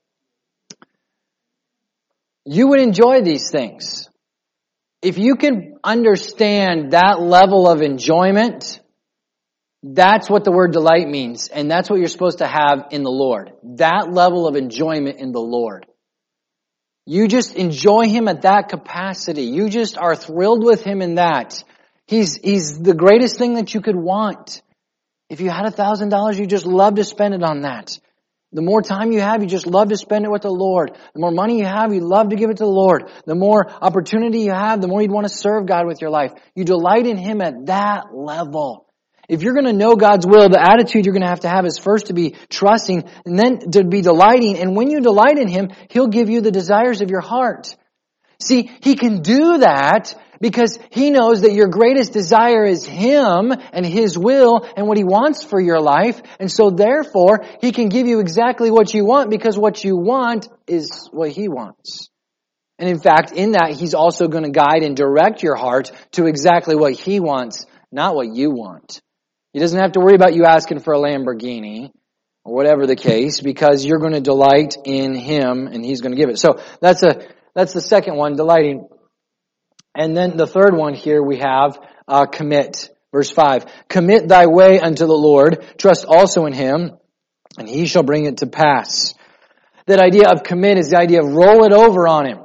You would enjoy these things. If you can understand that level of enjoyment, that's what the word delight means. And that's what you're supposed to have in the Lord. That level of enjoyment in the Lord. You just enjoy Him at that capacity. You just are thrilled with Him in that. He's, He's the greatest thing that you could want. If you had a thousand dollars, you just love to spend it on that. The more time you have, you just love to spend it with the Lord. The more money you have, you love to give it to the Lord. The more opportunity you have, the more you'd want to serve God with your life. You delight in Him at that level. If you're going to know God's will, the attitude you're going to have to have is first to be trusting and then to be delighting. And when you delight in Him, He'll give you the desires of your heart. See, He can do that because He knows that your greatest desire is Him and His will and what He wants for your life. And so therefore, He can give you exactly what you want because what you want is what He wants. And in fact, in that, He's also going to guide and direct your heart to exactly what He wants, not what you want. He doesn't have to worry about you asking for a Lamborghini or whatever the case because you're going to delight in Him and He's going to give it. So that's a that's the second one, delighting. And then the third one here we have uh, commit. Verse five, commit thy way unto the Lord, trust also in Him, and He shall bring it to pass. That idea of commit is the idea of roll it over on Him.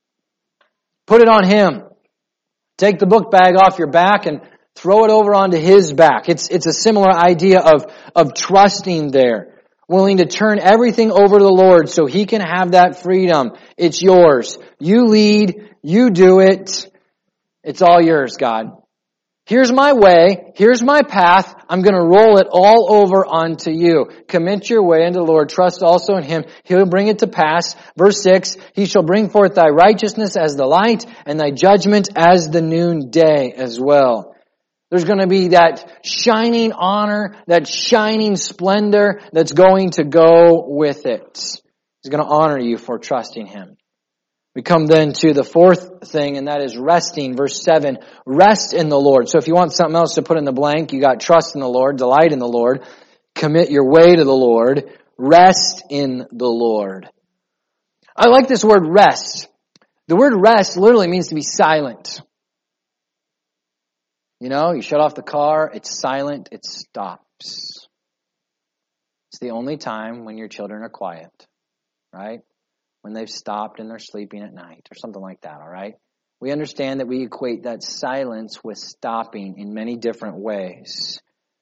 Put it on Him. Take the book bag off your back and throw it over onto His back. It's, it's a similar idea of, of trusting there. Willing to turn everything over to the Lord so He can have that freedom. It's yours. You lead. You do it. It's all yours, God. Here's my way. Here's my path. I'm going to roll it all over onto you. Commit your way unto the Lord. Trust also in Him. He'll bring it to pass. Verse six, He shall bring forth thy righteousness as the light and thy judgment as the noonday as well. There's going to be that shining honor, that shining splendor that's going to go with it. He's going to honor you for trusting Him. We come then to the fourth thing, and that is resting. Verse seven, rest in the Lord. So if you want something else to put in the blank, you got trust in the Lord, delight in the Lord, commit your way to the Lord, rest in the Lord. I like this word rest. The word rest literally means to be silent. You know, you shut off the car, it's silent, it stops. It's the only time when your children are quiet, right? When they've stopped and they're sleeping at night or something like that, all right? we understand that we equate that silence with stopping in many different ways.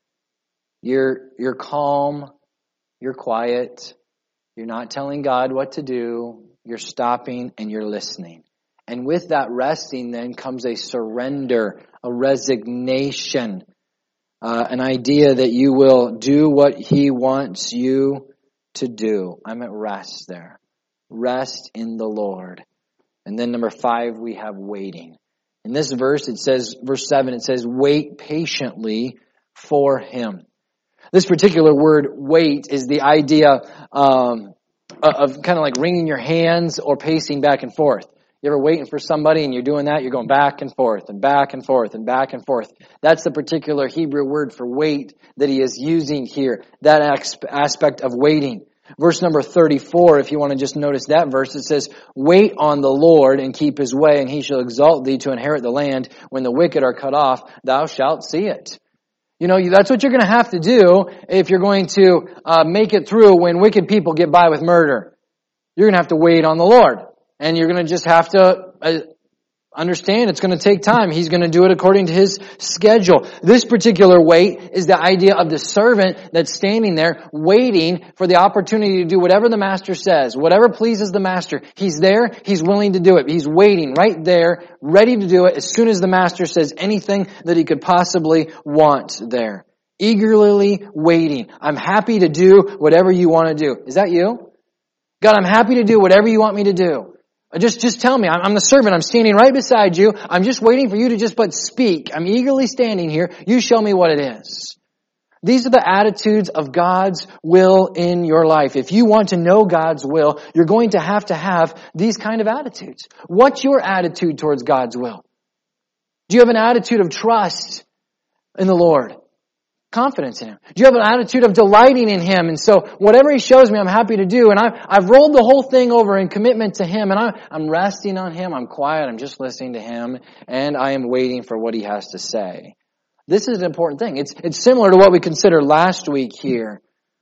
You're, you're calm, you're quiet, you're not telling God what to do, you're stopping and you're listening. And with that resting then comes a surrender, a resignation, uh, an idea that you will do what He wants you to do. I'm at rest there. Rest in the Lord. And then number five, we have waiting. In this verse, it says, verse seven, it says, wait patiently for Him. This particular word, wait, is the idea um, of kind of like wringing your hands or pacing back and forth. You ever waiting for somebody and you're doing that? You're going back and forth and back and forth and back and forth. That's the particular Hebrew word for wait that he is using here. That aspect of waiting. Verse number thirty-four, if you want to just notice that verse, it says, wait on the Lord and keep His way, and He shall exalt thee to inherit the land. When the wicked are cut off, thou shalt see it. You know, that's what you're going to have to do if you're going to uh, make it through when wicked people get by with murder. You're going to have to wait on the Lord. And you're going to just have to uh, understand it's going to take time. He's going to do it according to His schedule. This particular wait is the idea of the servant that's standing there waiting for the opportunity to do whatever the master says, whatever pleases the master. He's there. He's willing to do it. He's waiting right there, ready to do it as soon as the master says anything that he could possibly want there. Eagerly waiting. I'm happy to do whatever you want to do. Is that you? God, I'm happy to do whatever you want me to do. Just, just tell me. I'm the servant. I'm standing right beside you. I'm just waiting for you to just but speak. I'm eagerly standing here. You show me what it is. These are the attitudes of God's will in your life. If you want to know God's will, you're going to have to have these kind of attitudes. What's your attitude towards God's will? Do you have an attitude of trust in the Lord? Confidence in Him? Do you have an attitude of delighting in Him? And so whatever He shows me, I'm happy to do. And I've, I've rolled the whole thing over in commitment to Him. And I'm, I'm resting on Him. I'm quiet. I'm just listening to Him. And I am waiting for what He has to say. This is an important thing. It's, it's similar to what we considered last week here.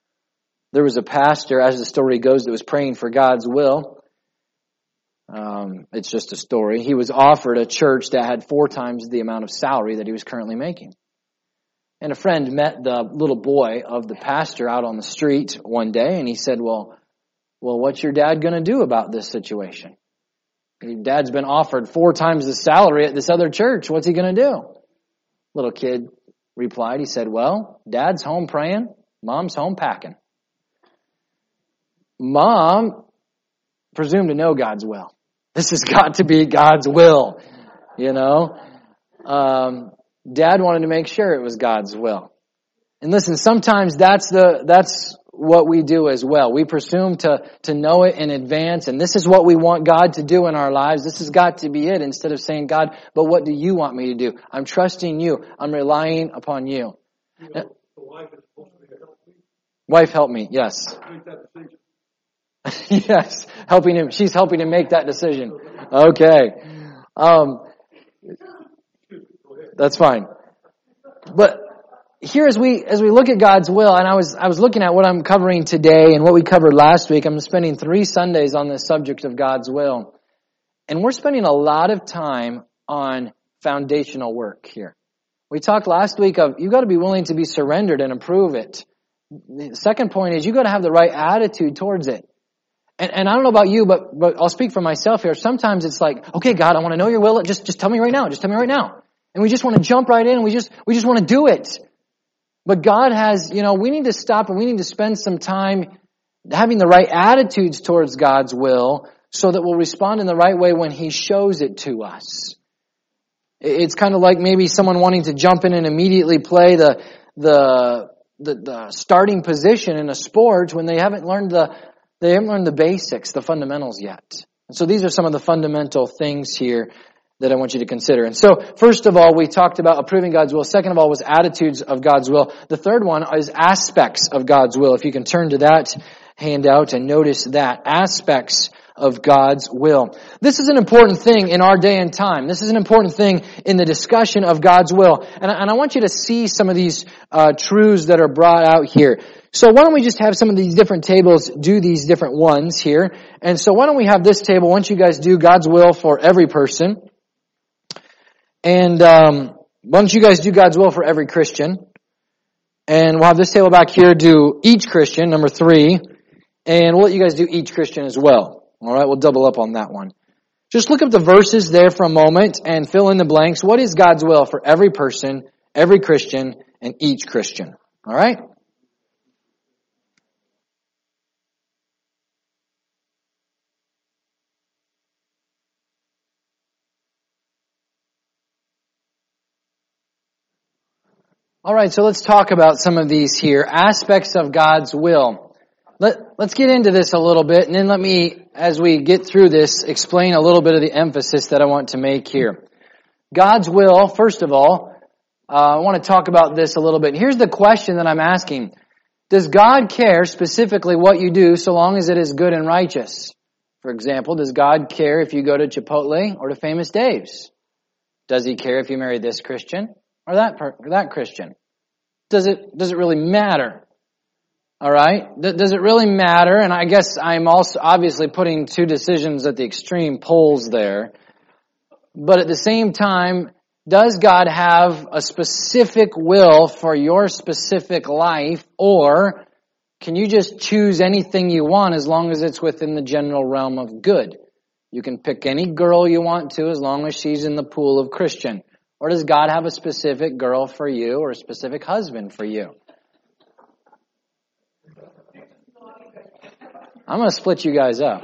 There was a pastor, as the story goes, that was praying for God's will. Um, it's just a story. He was offered a church that had four times the amount of salary that he was currently making. And a friend met the little boy of the pastor out on the street one day, and he said, well, well, what's your dad going to do about this situation? Your dad's been offered four times the salary at this other church. What's he going to do? Little kid replied, he said, well, Dad's home praying, Mom's home packing. Mom presumed to know God's will. This has got to be God's will, you know. Um... Dad wanted to make sure it was God's will. And listen, sometimes that's the that's what we do as well. We presume to, to know it in advance, and this is what we want God to do in our lives. This has got to be it, instead of saying, God, but what do you want me to do? I'm trusting you. I'm relying upon you. You know, the wife is supposed to be help me. Wife, help me. Yes. Make that decision. Yes. Helping him. She's helping him make that decision. Okay. Um, That's fine. But here as we as we look at God's will, and I was I was looking at what I'm covering today and what we covered last week. I'm spending three Sundays on this subject of God's will. And we're spending a lot of time on foundational work here. We talked last week of you got to be willing to be surrendered and approve it. The second point is you got to have the right attitude towards it. And, and I don't know about you, but but I'll speak for myself here. Sometimes it's like, okay, God, I want to know your will. Just just tell me right now. Just tell me right now. And we just want to jump right in and we just, we just want to do it. But God has, you know, we need to stop and we need to spend some time having the right attitudes towards God's will so that we'll respond in the right way when He shows it to us. It's kind of like maybe someone wanting to jump in and immediately play the, the, the, the starting position in a sport when they haven't learned the, they haven't learned the basics, the fundamentals yet. And so these are some of the fundamental things here that I want you to consider. And so, first of all, we talked about approving God's will. Second of all was attitudes of God's will. The third one is aspects of God's will. If you can turn to that handout and notice that. Aspects of God's will. This is an important thing in our day and time. This is an important thing in the discussion of God's will. And, and I want you to see some of these uh, truths that are brought out here. So why don't we just have some of these different tables do these different ones here. And so why don't we have this table, once you guys do God's will for every person. And um, why don't you guys do God's will for every Christian? And we'll have this table back here do each Christian, number three. And we'll let you guys do each Christian as well. All right, we'll double up on that one. Just look up the verses there for a moment and fill in the blanks. What is God's will for every person, every Christian, and each Christian? All right? All right, so let's talk about some of these here. Aspects of God's will. Let, let's get into this a little bit, and then let me, as we get through this, explain a little bit of the emphasis that I want to make here. God's will, first of all, uh, I want to talk about this a little bit. Here's the question that I'm asking. Does God care specifically what you do so long as it is good and righteous? For example, does God care if you go to Chipotle or to Famous Dave's? Does He care if you marry this Christian or that per- or that Christian? Does it, does it really matter? All right? Does it really matter? And I guess I'm also obviously putting two decisions at the extreme poles there. But at the same time, does God have a specific will for your specific life, or can you just choose anything you want as long as it's within the general realm of good? You can pick any girl you want to as long as she's in the pool of Christian. Or does God have a specific girl for you or a specific husband for you? I'm going to split you guys up.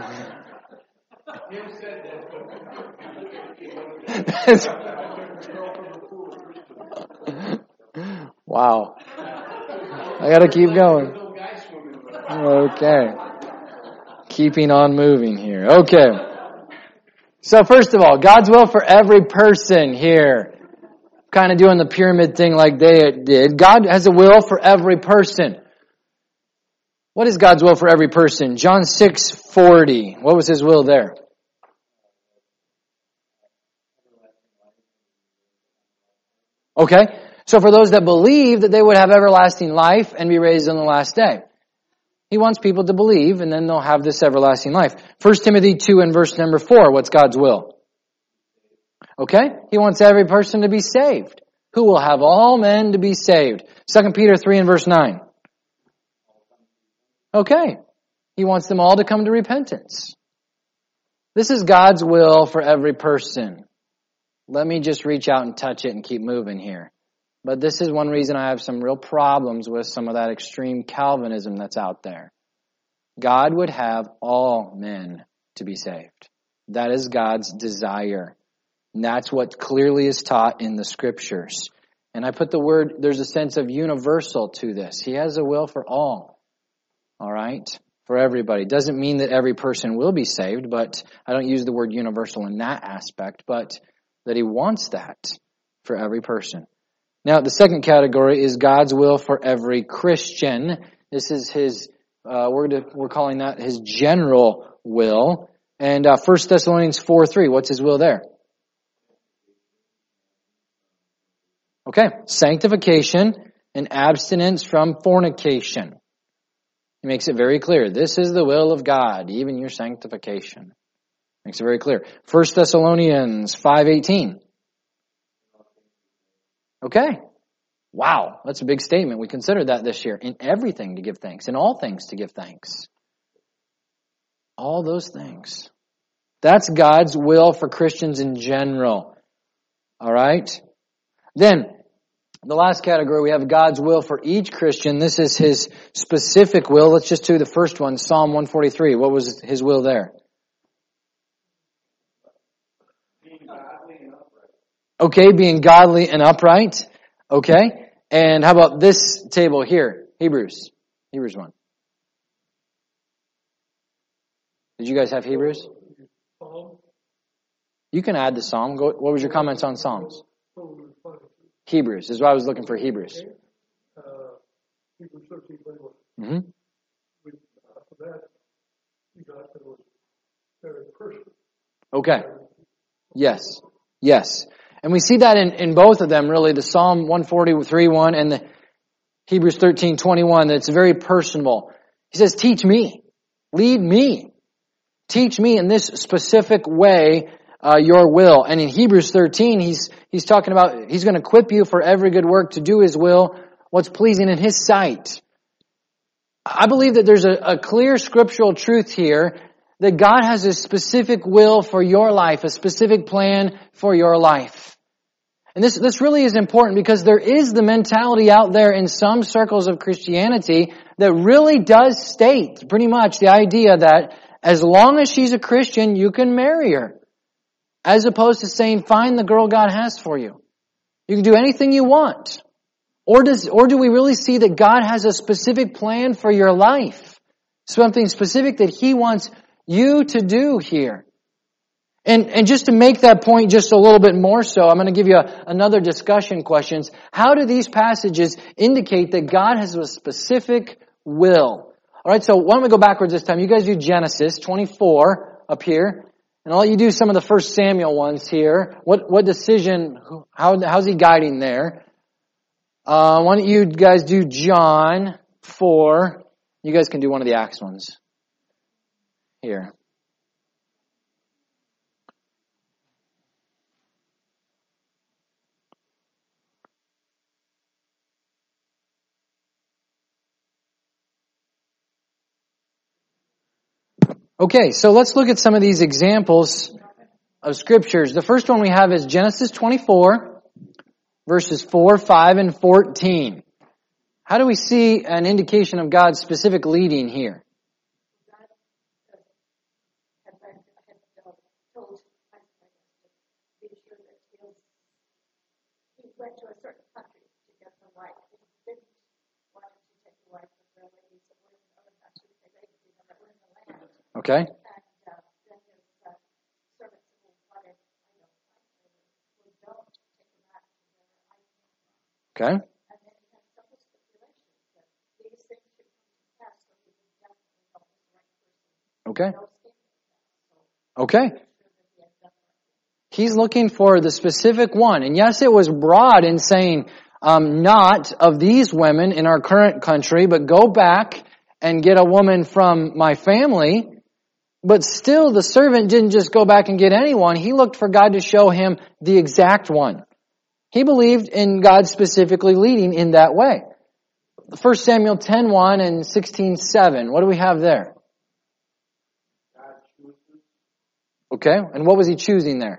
Wow. I got to keep going. Okay. Keeping on moving here. Okay. So first of all, God's will for every person here. Kind of doing the pyramid thing like they did. God has a will for every person. What is God's will for every person? John six forty. What was His will there? Okay. So for those that believe that they would have everlasting life and be raised on the last day. He wants people to believe, and then they'll have this everlasting life. First Timothy two and verse number four, what's God's will? Okay? He wants every person to be saved. Who will have all men to be saved? Second Peter three and verse nine. Okay. He wants them all to come to repentance. This is God's will for every person. Let me just reach out and touch it and keep moving here. But this is one reason I have some real problems with some of that extreme Calvinism that's out there. God would have all men to be saved. That is God's desire. And that's what clearly is taught in the Scriptures. And I put the word, there's a sense of universal to this. He has a will for all. All right? For everybody. Doesn't mean that every person will be saved, but I don't use the word universal in that aspect, but that He wants that for every person. Now, the second category is God's will for every Christian. This is His, uh, we're, to, we're calling that His general will. And uh, First Thessalonians four three, what's His will there? Okay, sanctification and abstinence from fornication. He makes it very clear. This is the will of God, even your sanctification. Makes it very clear. First Thessalonians five eighteen. Okay. Wow, that's a big statement. We considered that this year. In everything to give thanks. In all things to give thanks. All those things. That's God's will for Christians in general. All right? Then, the last category, we have God's will for each Christian. This is His specific will. Let's just do the first one, Psalm one forty-three. What was His will there? Okay, being godly and upright. Okay. And how about this table here? Hebrews. Hebrews one. Did you guys have Hebrews? You can add the Psalm. Go, what was your comments on Psalms? Hebrews. This is why I was looking for Hebrews. Uh, Hebrews thirteen, twenty-one. Mm-hmm. After that, you got that was very personal. Okay. Yes. Yes. And we see that in, in both of them, really, the Psalm one forty-three one and the Hebrews thirteen twenty-one, that it's very personal. He says, teach me. Lead me. Teach me in this specific way uh, your will. And in Hebrews thirteen, he's he's talking about he's going to equip you for every good work to do His will, what's pleasing in His sight. I believe that there's a, a clear scriptural truth here that God has a specific will for your life, a specific plan for your life. And this, this really is important because there is the mentality out there in some circles of Christianity that really does state pretty much the idea that as long as she's a Christian, you can marry her. As opposed to saying, find the girl God has for you. You can do anything you want. Or does, or do we really see that God has a specific plan for your life? Something specific that He wants you to do here. And, and just to make that point just a little bit more so, I'm going to give you a, another discussion questions. How do these passages indicate that God has a specific will? Alright, so why don't we go backwards this time? You guys do Genesis twenty-four up here. And I'll let you do some of the First Samuel ones here. What, what decision, how, how's He guiding there? Uh, why don't you guys do John four? You guys can do one of the Acts ones. Here. Okay, so let's look at some of these examples of scriptures. The first one we have is Genesis twenty-four. Verses four, five, and fourteen. How do we see an indication of God's specific leading here? Okay. Okay. Okay. Okay. He's looking for the specific one. And yes, it was broad in saying, um, not of these women in our current country, but go back and get a woman from my family. But still, the servant didn't just go back and get anyone. He looked for God to show him the exact one. He believed in God specifically leading in that way. First Samuel ten one and sixteen seven. What do we have there? Okay, and what was He choosing there?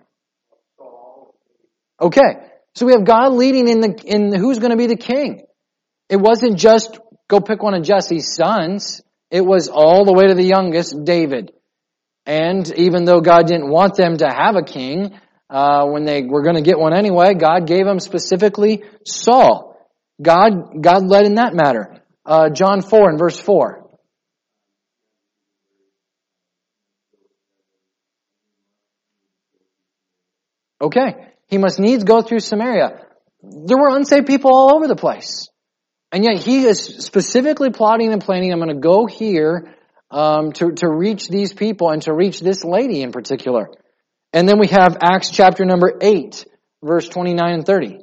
Okay, so we have God leading in the in the, who's going to be the king. It wasn't just go pick one of Jesse's sons. It was all the way to the youngest, David. And even though God didn't want them to have a king, Uh, when they were going to get one anyway, God gave them specifically Saul. God, God led in that matter. Uh, John four and verse four. Okay. He must needs go through Samaria. There were unsaved people all over the place. And yet He is specifically plotting and planning, I'm going to go here um, to, to reach these people and to reach this lady in particular. And then we have Acts chapter number eight, verse twenty-nine and thirty.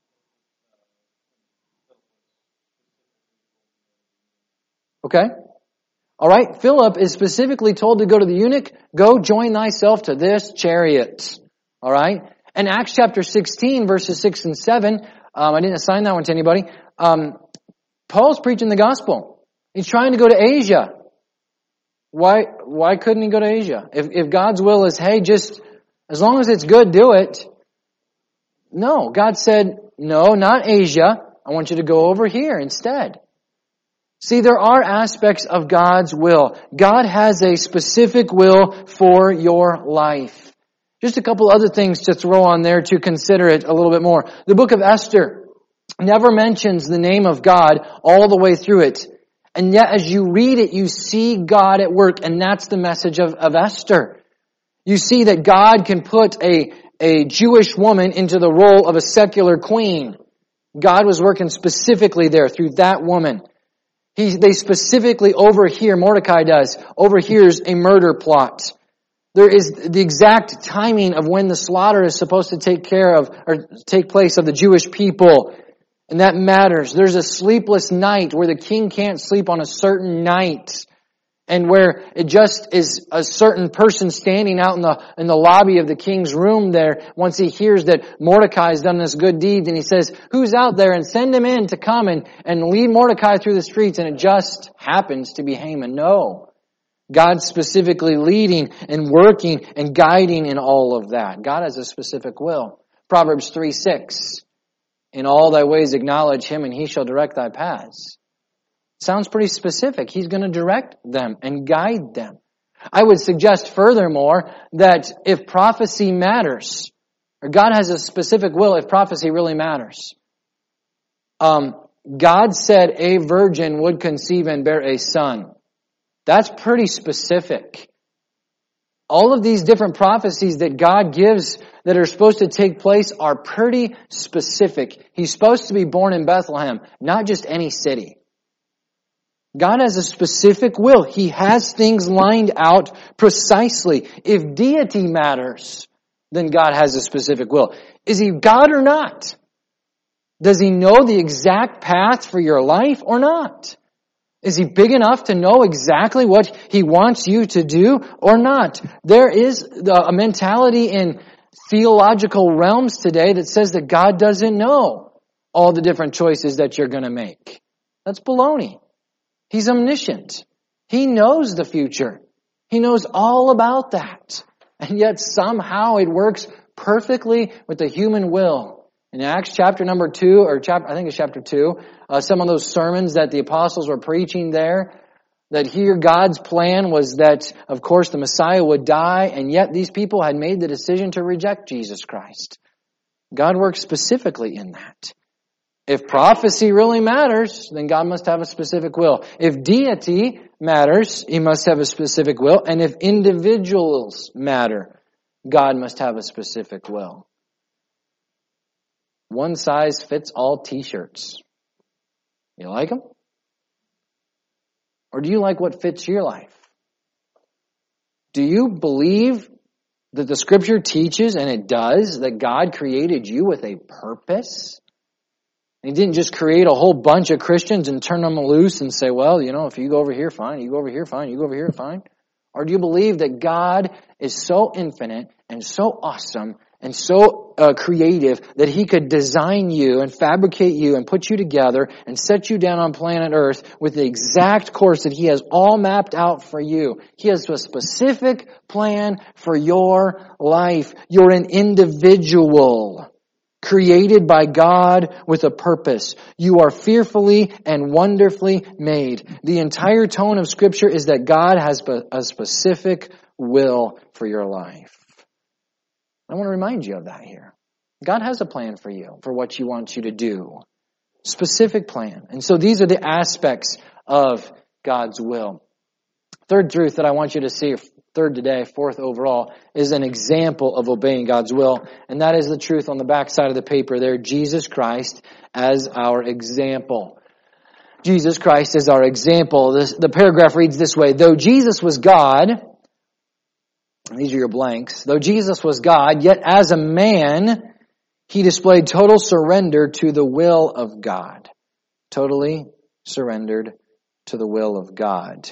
Okay. All right. Philip is specifically told to go to the eunuch, go join thyself to this chariot. All right. And Acts chapter sixteen, verses six and seven. Um, I didn't assign that one to anybody. Um, Paul's preaching the gospel. He's trying to go to Asia. Why, why couldn't he go to Asia? If, if God's will is, hey, just, as long as it's good, do it. No, God said, no, not Asia. I want you to go over here instead. See, there are aspects of God's will. God has a specific will for your life. Just a couple other things to throw on there to consider it a little bit more. The book of Esther never mentions the name of God all the way through it. And yet as you read it, you see God at work. And that's the message of, of Esther. You see that God can put a, a Jewish woman into the role of a secular queen. God was working specifically there through that woman. He, they specifically overhear, Mordecai does, overhears a murder plot. There is the exact timing of when the slaughter is supposed to take care of, or take place of the Jewish people. And that matters. There's a sleepless night where the king can't sleep on a certain night. And where it just is a certain person standing out in the in the lobby of the king's room there, once he hears that Mordecai's done this good deed, and he says, who's out there? And send him in to come and, and lead Mordecai through the streets, and it just happens to be Haman. No. God's specifically leading and working and guiding in all of that. God has a specific will. Proverbs three six. In all thy ways acknowledge him, and he shall direct thy paths. Sounds pretty specific. He's going to direct them and guide them. I would suggest furthermore that if prophecy matters, or God has a specific will if prophecy really matters. Um, God said a virgin would conceive and bear a son. That's pretty specific. All of these different prophecies that God gives that are supposed to take place are pretty specific. He's supposed to be born in Bethlehem, not just any city. God has a specific will. He has things lined out precisely. If deity matters, then God has a specific will. Is He God or not? Does He know the exact path for your life or not? Is He big enough to know exactly what He wants you to do or not? There is a mentality in theological realms today that says that God doesn't know all the different choices that you're going to make. That's baloney. He's omniscient. He knows the future. He knows all about that. And yet somehow it works perfectly with the human will. In Acts chapter number two, or chapter, I think it's chapter two, uh, some of those sermons that the apostles were preaching there, that here God's plan was that, of course, the Messiah would die, and yet these people had made the decision to reject Jesus Christ. God works specifically in that. If prophecy really matters, then God must have a specific will. If deity matters, He must have a specific will. And if individuals matter, God must have a specific will. One size fits all t-shirts. You like them? Or do you like what fits your life? Do you believe that the Scripture teaches, and it does, that God created you with a purpose? He didn't just create a whole bunch of Christians and turn them loose and say, well, you know, if you go over here, fine. You go over here, fine. You go over here, fine. Or do you believe that God is so infinite and so awesome and so uh, creative that He could design you and fabricate you and put you together and set you down on planet Earth with the exact course that He has all mapped out for you? He has a specific plan for your life. You're an individual, created by God with a purpose. You are fearfully and wonderfully made. The entire tone of Scripture is that God has a specific will for your life. I want to remind you of that here. God has a plan for you, for what He wants you to do. Specific plan. And so these are the aspects of God's will. Third truth that I want you to see, third today, fourth overall, is an example of obeying God's will. And that is the truth on the back side of the paper there, Jesus Christ as our example. Jesus Christ is our example. This, the paragraph reads this way: though Jesus was God, and these are your blanks, though Jesus was God, yet as a man, He displayed total surrender to the will of God. Totally surrendered to the will of God.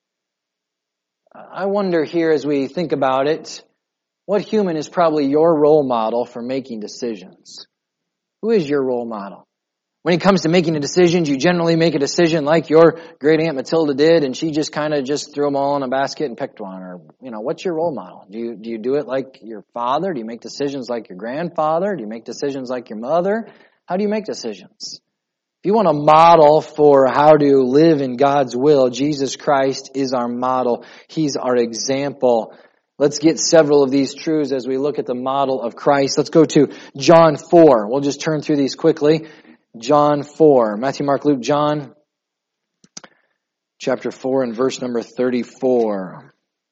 I wonder here as we think about it, what human is probably your role model for making decisions? Who is your role model? When it comes to making a decision, you generally make a decision like your great Aunt Matilda did, and she just kind of just threw them all in a basket and picked one. Or, you know, what's your role model? Do you, do you do it like your father? Do you make decisions like your grandfather? Do you make decisions like your mother? How do you make decisions? If you want a model for how to live in God's will, Jesus Christ is our model. He's our example. Let's get several of these truths as we look at the model of Christ. Let's go to John four. We'll just turn through these quickly. John four. Matthew, Mark, Luke, John. Chapter four and verse number thirty-four.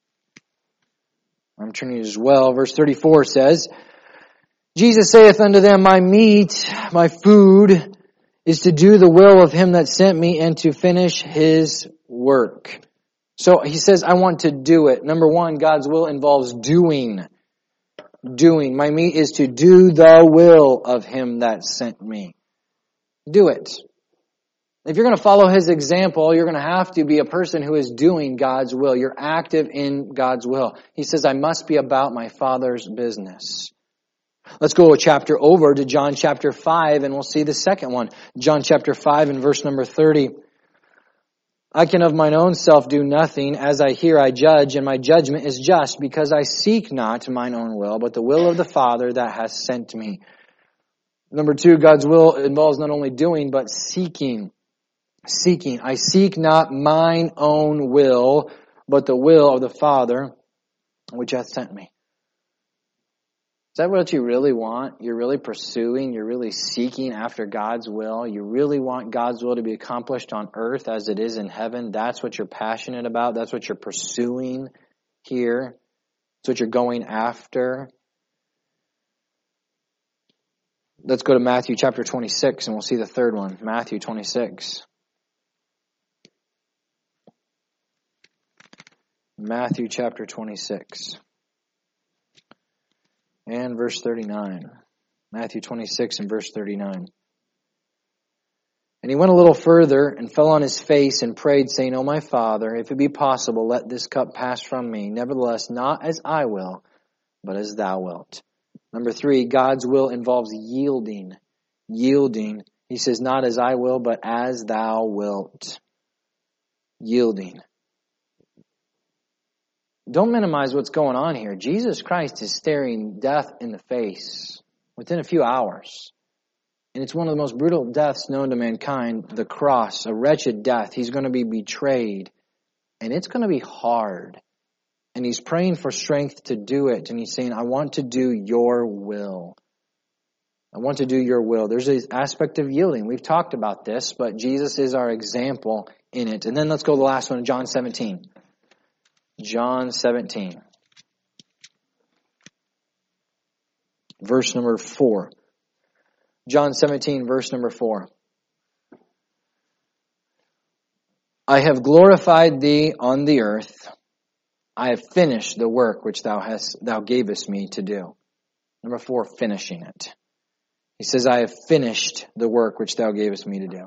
I'm turning as well. Verse thirty-four says, Jesus saith unto them, my meat, my food, is to do the will of Him that sent me and to finish His work. So He says, I want to do it. Number one, God's will involves doing. Doing. My meat is to do the will of Him that sent me. Do it. If you're going to follow His example, you're going to have to be a person who is doing God's will. You're active in God's will. He says, I must be about my Father's business. Let's go a chapter over to John chapter five, and we'll see the second one. John chapter five and verse number thirty. I can of mine own self do nothing. As I hear, I judge, and my judgment is just, because I seek not mine own will, but the will of the Father that has sent me. Number two, God's will involves not only doing, but seeking. Seeking. I seek not mine own will, but the will of the Father which hath sent me. Is that what you really want? You're really pursuing, you're really seeking after God's will. You really want God's will to be accomplished on earth as it is in heaven. That's what you're passionate about. That's what you're pursuing here. That's what you're going after. Let's go to Matthew chapter twenty-six and we'll see the third one. Matthew twenty-six. Matthew chapter twenty-six. And verse thirty-nine. Matthew twenty-six and verse thirty-nine. And he went a little further and fell on his face and prayed, saying, O my Father, if it be possible, let this cup pass from me. Nevertheless, not as I will, but as thou wilt. Number three, God's will involves yielding. Yielding. He says, not as I will, but as thou wilt. Yielding. Don't minimize what's going on here. Jesus Christ is staring death in the face within a few hours. And it's one of the most brutal deaths known to mankind, the cross, a wretched death. He's going to be betrayed. And it's going to be hard. And he's praying for strength to do it. And he's saying, I want to do your will. I want to do your will. There's this aspect of yielding. We've talked about this, but Jesus is our example in it. And then let's go to the last one, John seventeen. John seventeen. Verse number four. John seventeen, verse number four. I have glorified thee on the earth. I have finished the work which thou hast thou gavest me to do. Number four, finishing it. He says, I have finished the work which thou gavest me to do.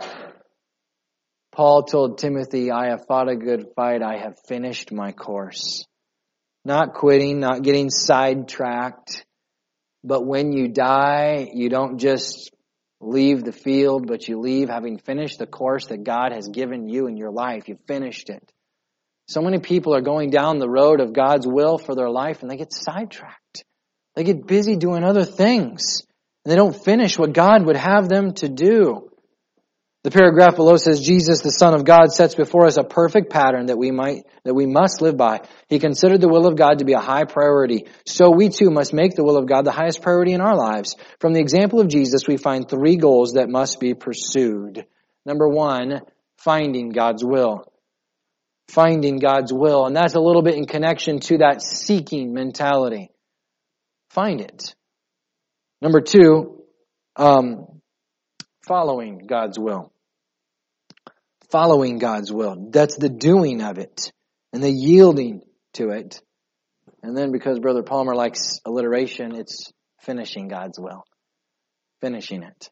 Paul told Timothy, I have fought a good fight. I have finished my course. Not quitting, not getting sidetracked. But when you die, you don't just leave the field, but you leave having finished the course that God has given you in your life. You've finished it. So many people are going down the road of God's will for their life and they get sidetracked. They get busy doing other things. And they don't finish what God would have them to do. The paragraph below says, Jesus, the Son of God, sets before us a perfect pattern that we might, that we must live by. He considered the will of God to be a high priority. So we too must make the will of God the highest priority in our lives. From the example of Jesus, we find three goals that must be pursued. Number one, finding God's will. Finding God's will. And that's a little bit in connection to that seeking mentality. Find it. Number two, um, following God's will. Following God's will. That's the doing of it. And the yielding to it. And then because Brother Palmer likes alliteration, it's finishing God's will. Finishing it.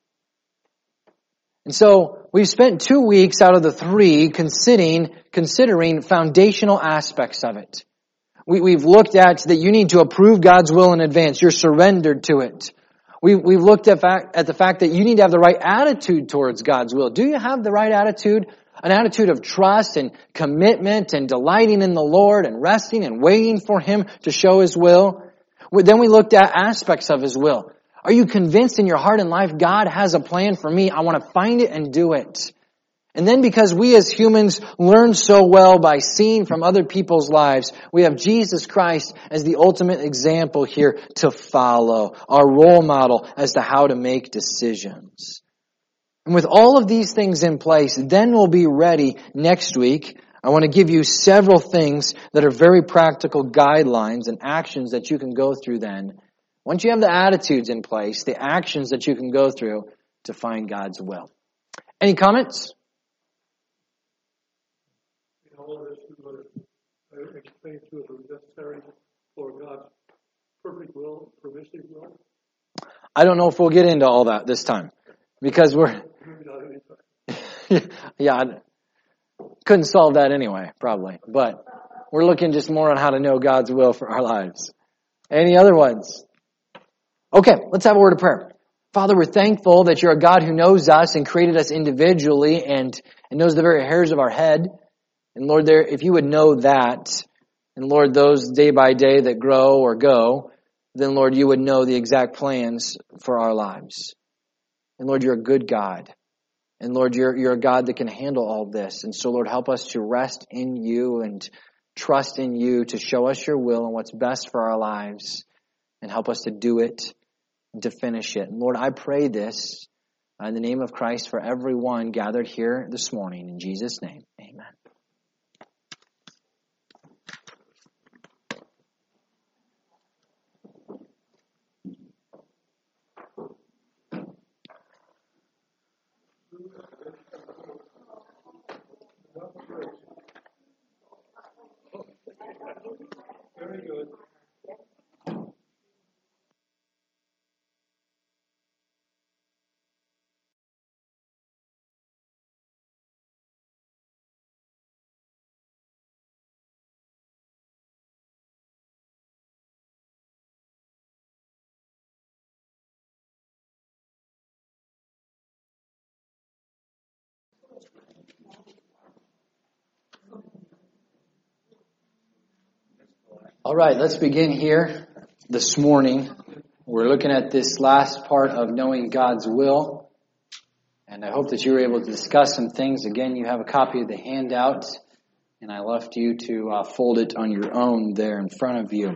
And so we've spent two weeks out of the three considering, considering foundational aspects of it. We, we've looked at that you need to approve God's will in advance. You're surrendered to it. We, we've looked at, fact, at the fact that you need to have the right attitude towards God's will. Do you have the right attitude? An attitude of trust and commitment and delighting in the Lord and resting and waiting for Him to show His will? Then we looked at aspects of His will. Are you convinced in your heart and life God has a plan for me? I want to find it and do it. And then because we as humans learn so well by seeing from other people's lives, we have Jesus Christ as the ultimate example here to follow, our role model as to how to make decisions. And with all of these things in place, then we'll be ready next week. I want to give you several things that are very practical guidelines and actions that you can go through then. Once you have the attitudes in place, the actions that you can go through to find God's will. Any comments? All of this is what I explained to us was necessary for God's perfect will, permissive will. I don't know if we'll get into all that this time. Because we're... yeah, I couldn't solve that anyway, probably. But we're looking just more on how to know God's will for our lives. Any other ones? Okay, let's have a word of prayer. Father, we're thankful that you're a God who knows us and created us individually and, and knows the very hairs of our head. And Lord, there, if you would know that, and Lord, those day by day that grow or go, then Lord, you would know the exact plans for our lives. And Lord, you're a good God. And Lord, you're, you're a God that can handle all this. And so Lord, help us to rest in you and trust in you to show us your will and what's best for our lives. And help us to do it and to finish it. And Lord, I pray this in the name of Christ for everyone gathered here this morning. In Jesus' name, amen. Very good. All right, let's begin here this morning. We're looking at this last part of knowing God's will. And I hope that you were able to discuss some things. Again, you have a copy of the handout, and I left you to uh, fold it on your own there in front of you.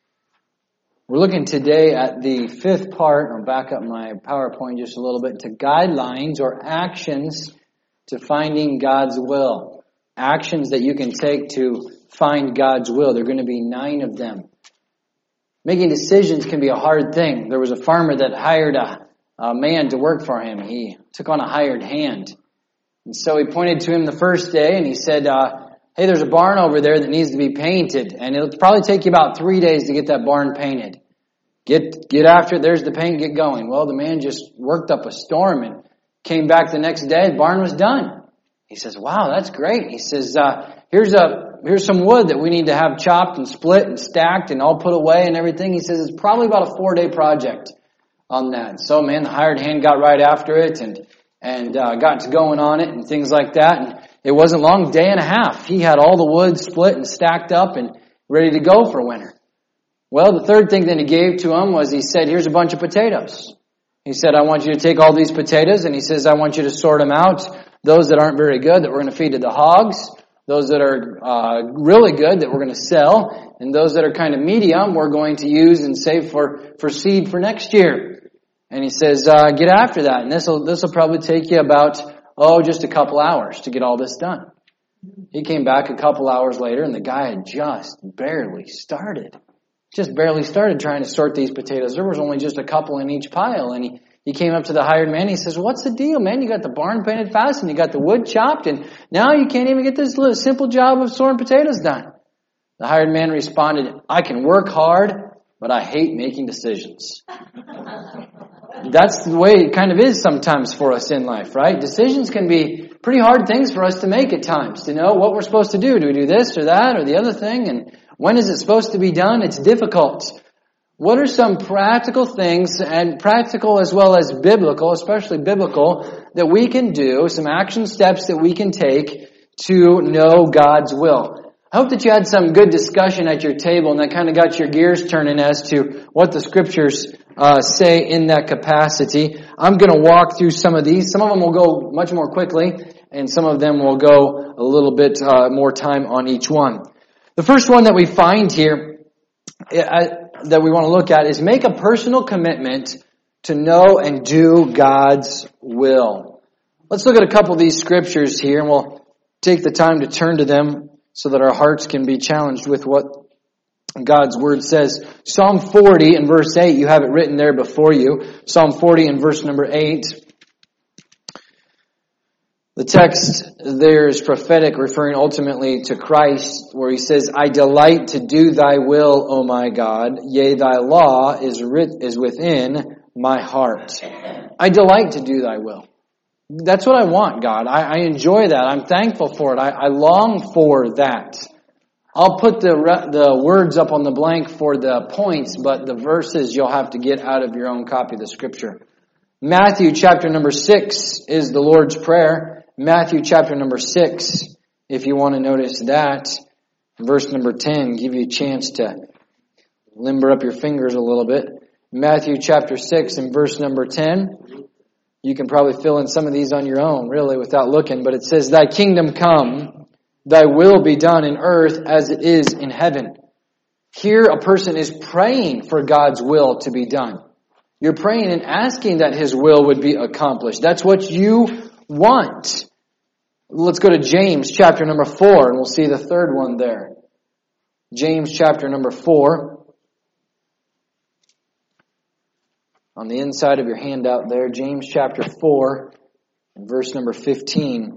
We're looking today at the fifth part. I'll back up my PowerPoint just a little bit to guidelines or actions to finding God's will. Actions that you can take to find God's will. There are going to be nine of them. Making decisions can be a hard thing. There was a farmer that hired a, a man to work for him. He took on a hired hand. And so he pointed to him the first day and he said, uh, hey, there's a barn over there that needs to be painted. And it'll probably take you about three days to get that barn painted. Get, get after it. There's the paint. Get going. Well, the man just worked up a storm and came back the next day. The barn was done. He says, wow, that's great. He says, uh, here's a, Here's some wood that we need to have chopped and split and stacked and all put away and everything. He says it's probably about a four-day project on that. So, man, the hired hand got right after it and and uh, got to going on it and things like that. And it wasn't long, day and a half. He had all the wood split and stacked up and ready to go for winter. Well, the third thing that he gave to him was he said, here's a bunch of potatoes. He said, I want you to take all these potatoes, and he says, I want you to sort them out. Those that aren't very good that we're going to feed to the hogs. Those that are uh, really good that we're going to sell, and those that are kind of medium we're going to use and save for, for seed for next year. And he says, uh, get after that. And this will this will probably take you about, oh, just a couple hours to get all this done. He came back a couple hours later, and the guy had just barely started. Just barely started trying to sort these potatoes. There was only just a couple in each pile, and he He came up to the hired man. He says, what's the deal, man? You got the barn painted fast and you got the wood chopped and now you can't even get this little simple job of sorting potatoes done. The hired man responded, I can work hard, but I hate making decisions. That's the way it kind of is sometimes for us in life, right? Decisions can be pretty hard things for us to make at times, to know what we're supposed to do. Do we do this or that or the other thing? And when is it supposed to be done? It's difficult. What are some practical things, and practical as well as biblical, especially biblical, that we can do, some action steps that we can take to know God's will? I hope that you had some good discussion at your table and that kind of got your gears turning as to what the scriptures uh, say in that capacity. I'm going to walk through some of these. Some of them will go much more quickly, and some of them will go a little bit uh, more time on each one. The first one that we find here, I, that we want to look at is make a personal commitment to know and do God's will. Let's look at a couple of these scriptures here, and we'll take the time to turn to them so that our hearts can be challenged with what God's Word says. Psalm forty and verse eight, you have it written there before you. Psalm forty and verse number eight. The text there is prophetic, referring ultimately to Christ, where he says, I delight to do thy will, O my God. Yea, thy law is writ- is within my heart. I delight to do thy will. That's what I want, God. I, I enjoy that. I'm thankful for it. I, I long for that. I'll put the the words up on the blank for the points, but the verses you'll have to get out of your own copy of the Scripture. Matthew chapter number six is the Lord's Prayer. Matthew chapter number six, if you want to notice that. Verse number ten, give you a chance to limber up your fingers a little bit. Matthew chapter six and verse number ten. You can probably fill in some of these on your own, really, without looking. But it says, Thy kingdom come, Thy will be done in earth as it is in heaven. Here a person is praying for God's will to be done. You're praying and asking that His will would be accomplished. That's what you want. Let's go to James chapter number four, and we'll see the third one there. James chapter number four. On the inside of your handout there, James chapter four, and verse number fifteen.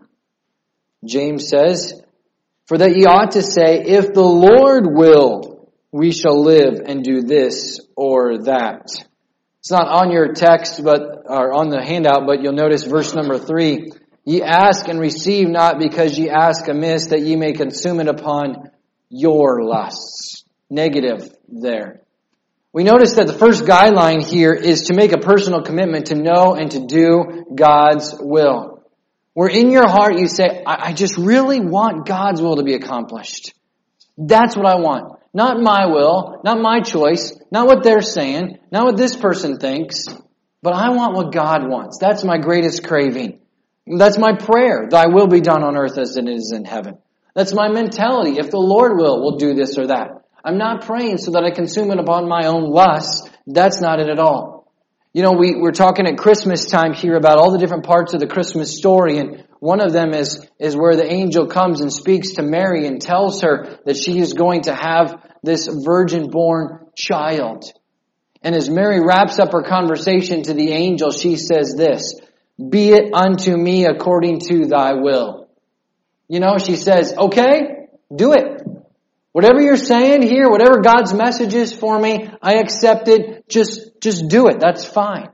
James says, For that ye ought to say, If the Lord will, we shall live and do this or that. It's not on your text, but or on the handout, but you'll notice verse number three. Ye ask and receive not because ye ask amiss, that ye may consume it upon your lusts. Negative there. We notice that the first guideline here is to make a personal commitment to know and to do God's will. Where in your heart you say, I, I just really want God's will to be accomplished. That's what I want. Not my will, not my choice, not what they're saying, not what this person thinks, but I want what God wants. That's my greatest craving. That's my prayer. Thy will be done on earth as it is in heaven. That's my mentality. If the Lord will, we'll do this or that. I'm not praying so that I consume it upon my own lusts. That's not it at all. You know, we, we're talking at Christmas time here about all the different parts of the Christmas story, and one of them is, is where the angel comes and speaks to Mary and tells her that she is going to have this virgin-born child. And as Mary wraps up her conversation to the angel, she says this, Be it unto me according to thy will. You know, she says, okay, do it. Whatever you're saying here, whatever God's message is for me, I accept it. Just, just do it. That's fine.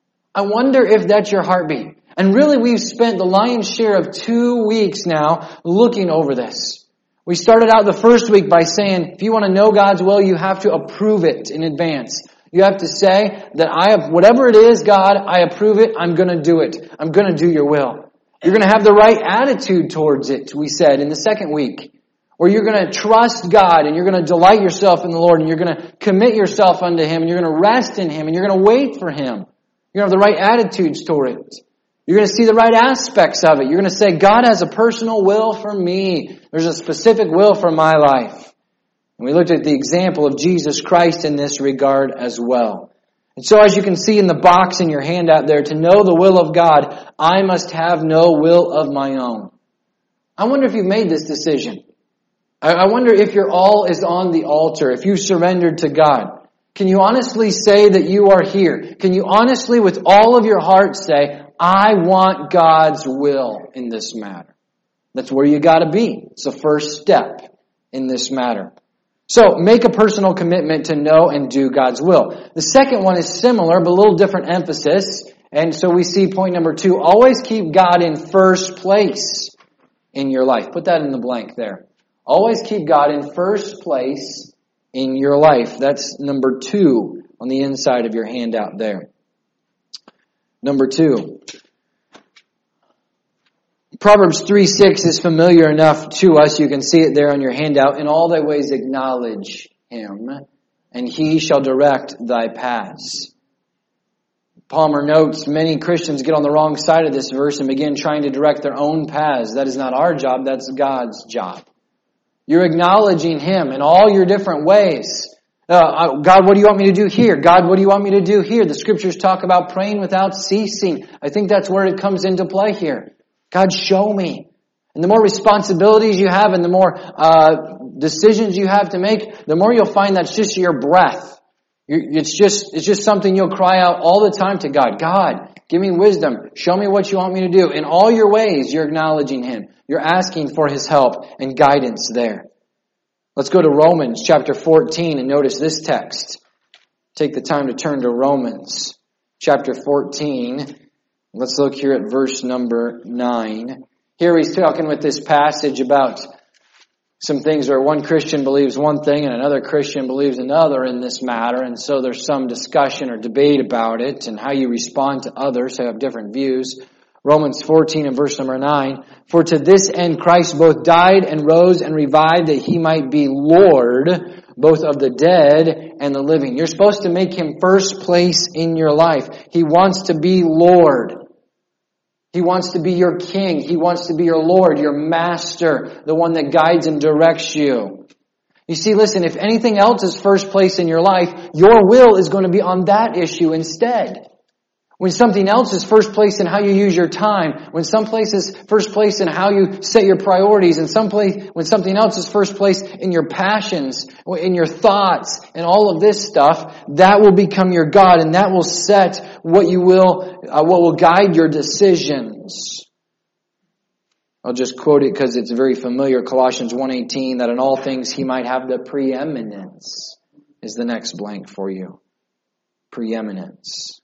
I wonder if that's your heartbeat. And really, we've spent the lion's share of two weeks now looking over this. We started out the first week by saying, if you want to know God's will, you have to approve it in advance. You have to say that I have, whatever it is, God, I approve it. I'm going to do it. I'm going to do your will. You're going to have the right attitude towards it, we said in the second week. Where you're going to trust God and you're going to delight yourself in the Lord and you're going to commit yourself unto Him and you're going to rest in Him and you're going to wait for Him. You're going to have the right attitudes toward it. You're going to see the right aspects of it. You're going to say, God has a personal will for me. There's a specific will for my life. And we looked at the example of Jesus Christ in this regard as well. And so as you can see in the box in your handout there, to know the will of God, I must have no will of my own. I wonder if you've made this decision. I wonder if your all is on the altar, if you surrendered to God. Can you honestly say that you are here? Can you honestly, with all of your heart, say, I want God's will in this matter? That's where you got to be. It's the first step in this matter. So, make a personal commitment to know and do God's will. The second one is similar, but a little different emphasis. And so we see point number two, always keep God in first place in your life. Put that in the blank there. Always keep God in first place in your life. That's number two on the inside of your handout there. Number two. Proverbs three six is familiar enough to us. You can see it there on your handout. In all thy ways acknowledge Him, and He shall direct thy paths. Palmer notes, many Christians get on the wrong side of this verse and begin trying to direct their own paths. That is not our job, that's God's job. You're acknowledging Him in all your different ways. Uh, God, what do you want me to do here? God, what do you want me to do here? The Scriptures talk about praying without ceasing. I think that's where it comes into play here. God, show me. And the more responsibilities you have and the more uh decisions you have to make, the more you'll find that's just your breath. It's just, it's just something you'll cry out all the time to God. God, give me wisdom. Show me what you want me to do. In all your ways, you're acknowledging Him. You're asking for His help and guidance there. Let's go to Romans chapter fourteen and notice this text. Take the time to turn to Romans chapter fourteen. Let's look here at verse number nine. Here he's talking with this passage about some things where one Christian believes one thing and another Christian believes another in this matter. And so there's some discussion or debate about it and how you respond to others who have different views. Romans fourteen and verse number nine. For to this end Christ both died and rose and revived, that he might be Lord both of the dead and the living. You're supposed to make him first place in your life. He wants to be Lord. He wants to be your king. He wants to be your Lord, your master, the one that guides and directs you. You see, listen, if anything else is first place in your life, your will is going to be on that issue instead. When something else is first place in how you use your time, when some place is first place in how you set your priorities, and some place, when something else is first place in your passions, in your thoughts, and all of this stuff, that will become your God, and that will set what you will, uh, what will guide your decisions. I'll just quote it because it's very familiar. Colossians one eighteen, that in all things he might have the preeminence, is the next blank for you. Preeminence.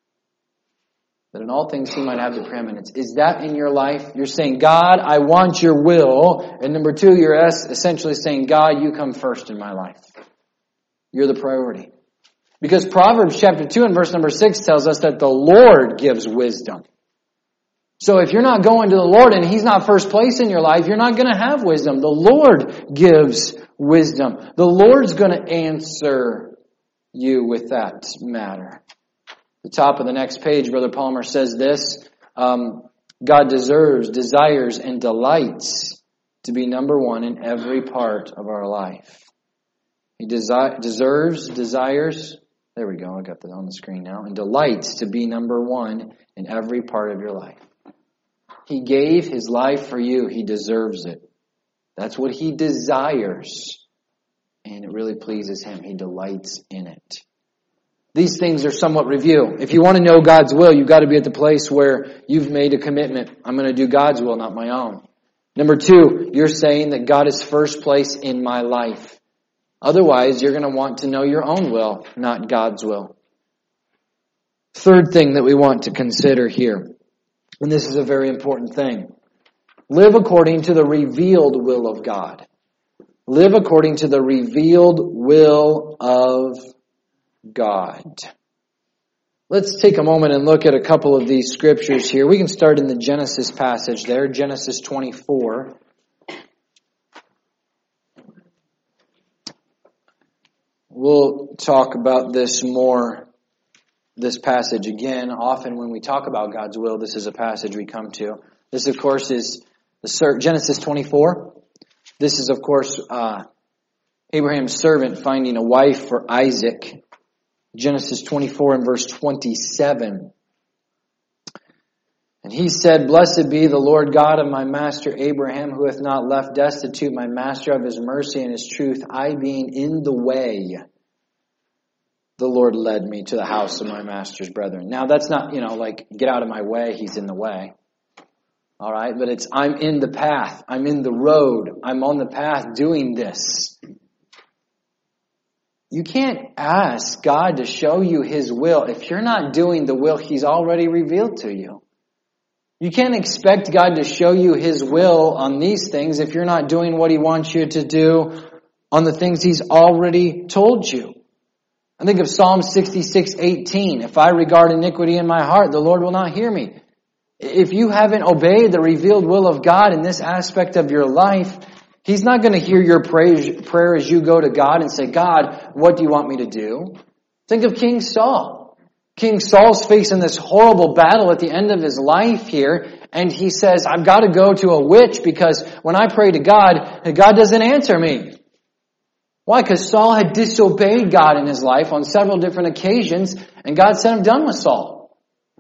That in all things he might have the preeminence. Is that in your life? You're saying, God, I want your will. And number two, you're essentially saying, God, you come first in my life. You're the priority. Because Proverbs chapter two and verse number six tells us that the Lord gives wisdom. So if you're not going to the Lord and he's not first place in your life, you're not going to have wisdom. The Lord gives wisdom. The Lord's going to answer you with that matter. The top of the next page, Brother Palmer says this, um, God deserves, desires, and delights to be number one in every part of our life. He desi- deserves, desires, there we go, I got that on the screen now, and delights to be number one in every part of your life. He gave his life for you. He deserves it. That's what he desires. And it really pleases him. He delights in it. These things are somewhat review. If you want to know God's will, you've got to be at the place where you've made a commitment. I'm going to do God's will, not my own. Number two, you're saying that God is first place in my life. Otherwise, you're going to want to know your own will, not God's will. Third thing that we want to consider here, and this is a very important thing. Live according to the revealed will of God. Live according to the revealed will of God. Let's take a moment and look at a couple of these scriptures here. We can start in the Genesis passage there, Genesis twenty-four. We'll talk about this more, this passage again. Often when we talk about God's will, this is a passage we come to. This, of course, is the Genesis twenty-four. This is, of course, uh, Abraham's servant finding a wife for Isaac. Genesis twenty-four and verse twenty-seven. And he said, Blessed be the Lord God of my master Abraham, who hath not left destitute my master of his mercy and his truth. I being in the way, the Lord led me to the house of my master's brethren. Now that's not, you know, like, get out of my way, he's in the way. All right, but it's, I'm in the path. I'm in the road. I'm on the path doing this. You can't ask God to show you his will if you're not doing the will he's already revealed to you. You can't expect God to show you his will on these things if you're not doing what he wants you to do on the things he's already told you. I think of Psalm sixty-six eighteen. If I regard iniquity in my heart, the Lord will not hear me. If you haven't obeyed the revealed will of God in this aspect of your life, he's not going to hear your prayer as you go to God and say, God, what do you want me to do? Think of King Saul. King Saul's facing this horrible battle at the end of his life here, and he says, I've got to go to a witch because when I pray to God, God doesn't answer me. Why? Because Saul had disobeyed God in his life on several different occasions, and God said, I'm done with Saul.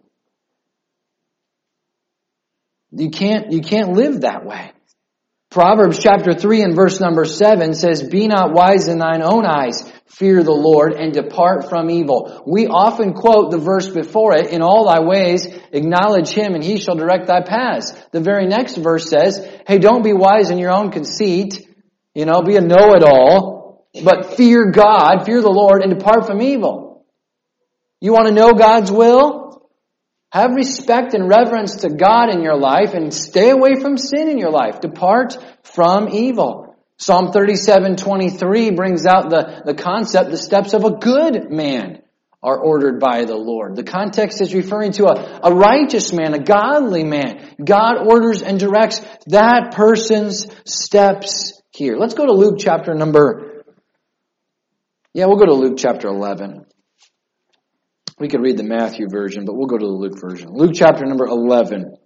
You can't, you can't live that way. Proverbs chapter three and verse number seven says, Be not wise in thine own eyes, fear the Lord, and depart from evil. We often quote the verse before it, In all thy ways acknowledge him, and he shall direct thy paths. The very next verse says, Hey, don't be wise in your own conceit, you know, be a know-it-all, but fear God, fear the Lord, and depart from evil. You want to know God's will? Have respect and reverence to God in your life and stay away from sin in your life. Depart from evil. Psalm thirty-seven twenty-three brings out the, the concept, the steps of a good man are ordered by the Lord. The context is referring to a, a righteous man, a godly man. God orders and directs that person's steps here. Let's go to Luke chapter number, yeah, we'll go to Luke chapter eleven. We could read the Matthew version, but we'll go to the Luke version. Luke chapter number eleven.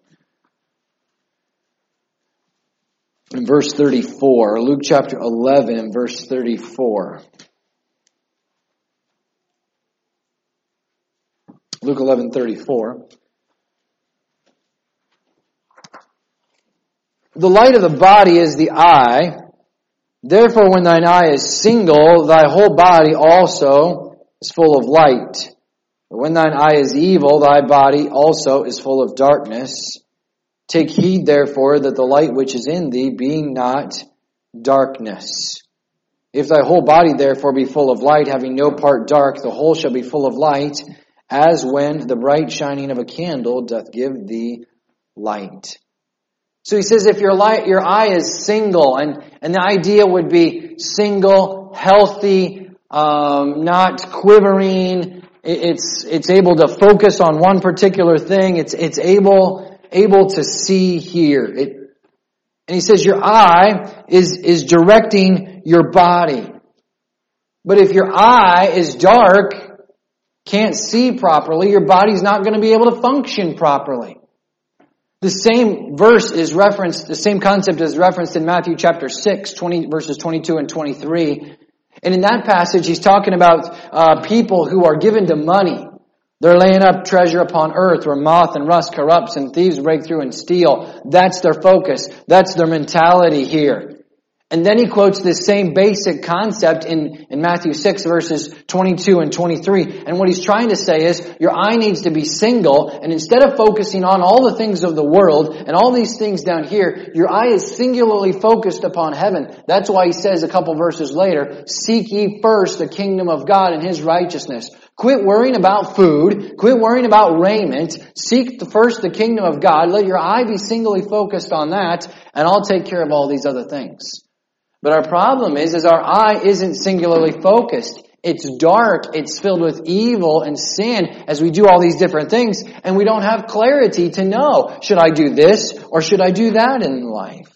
In verse thirty-four. Luke chapter eleven and verse thirty-four. Luke eleven thirty-four. The light of the body is the eye. Therefore, when thine eye is single, thy whole body also is full of light. But when thine eye is evil, thy body also is full of darkness. Take heed, therefore, that the light which is in thee be not darkness. If thy whole body, therefore, be full of light, having no part dark, the whole shall be full of light, as when the bright shining of a candle doth give thee light. So he says if your light, your eye is single, and, and the idea would be single, healthy, um, not quivering. It's it's able to focus on one particular thing. It's it's able able to see here. It, and he says your eye is is directing your body. But if your eye is dark, can't see properly, your body's not going to be able to function properly. The same verse is referenced, the same concept is referenced in Matthew chapter six, twenty, verses twenty-two and twenty-three. And in that passage, he's talking about uh, people who are given to money. They're laying up treasure upon earth where moth and rust corrupts and thieves break through and steal. That's their focus. That's their mentality here. And then he quotes this same basic concept in, in Matthew six verses twenty-two and twenty-three. And what he's trying to say is your eye needs to be single, and instead of focusing on all the things of the world and all these things down here, your eye is singularly focused upon heaven. That's why he says a couple verses later, seek ye first the kingdom of God and His righteousness. Quit worrying about food. Quit worrying about raiment. Seek the first the kingdom of God. Let your eye be singly focused on that, and I'll take care of all these other things. But our problem is, is our eye isn't singularly focused. It's dark. It's filled with evil and sin as we do all these different things, and we don't have clarity to know, should I do this or should I do that in life?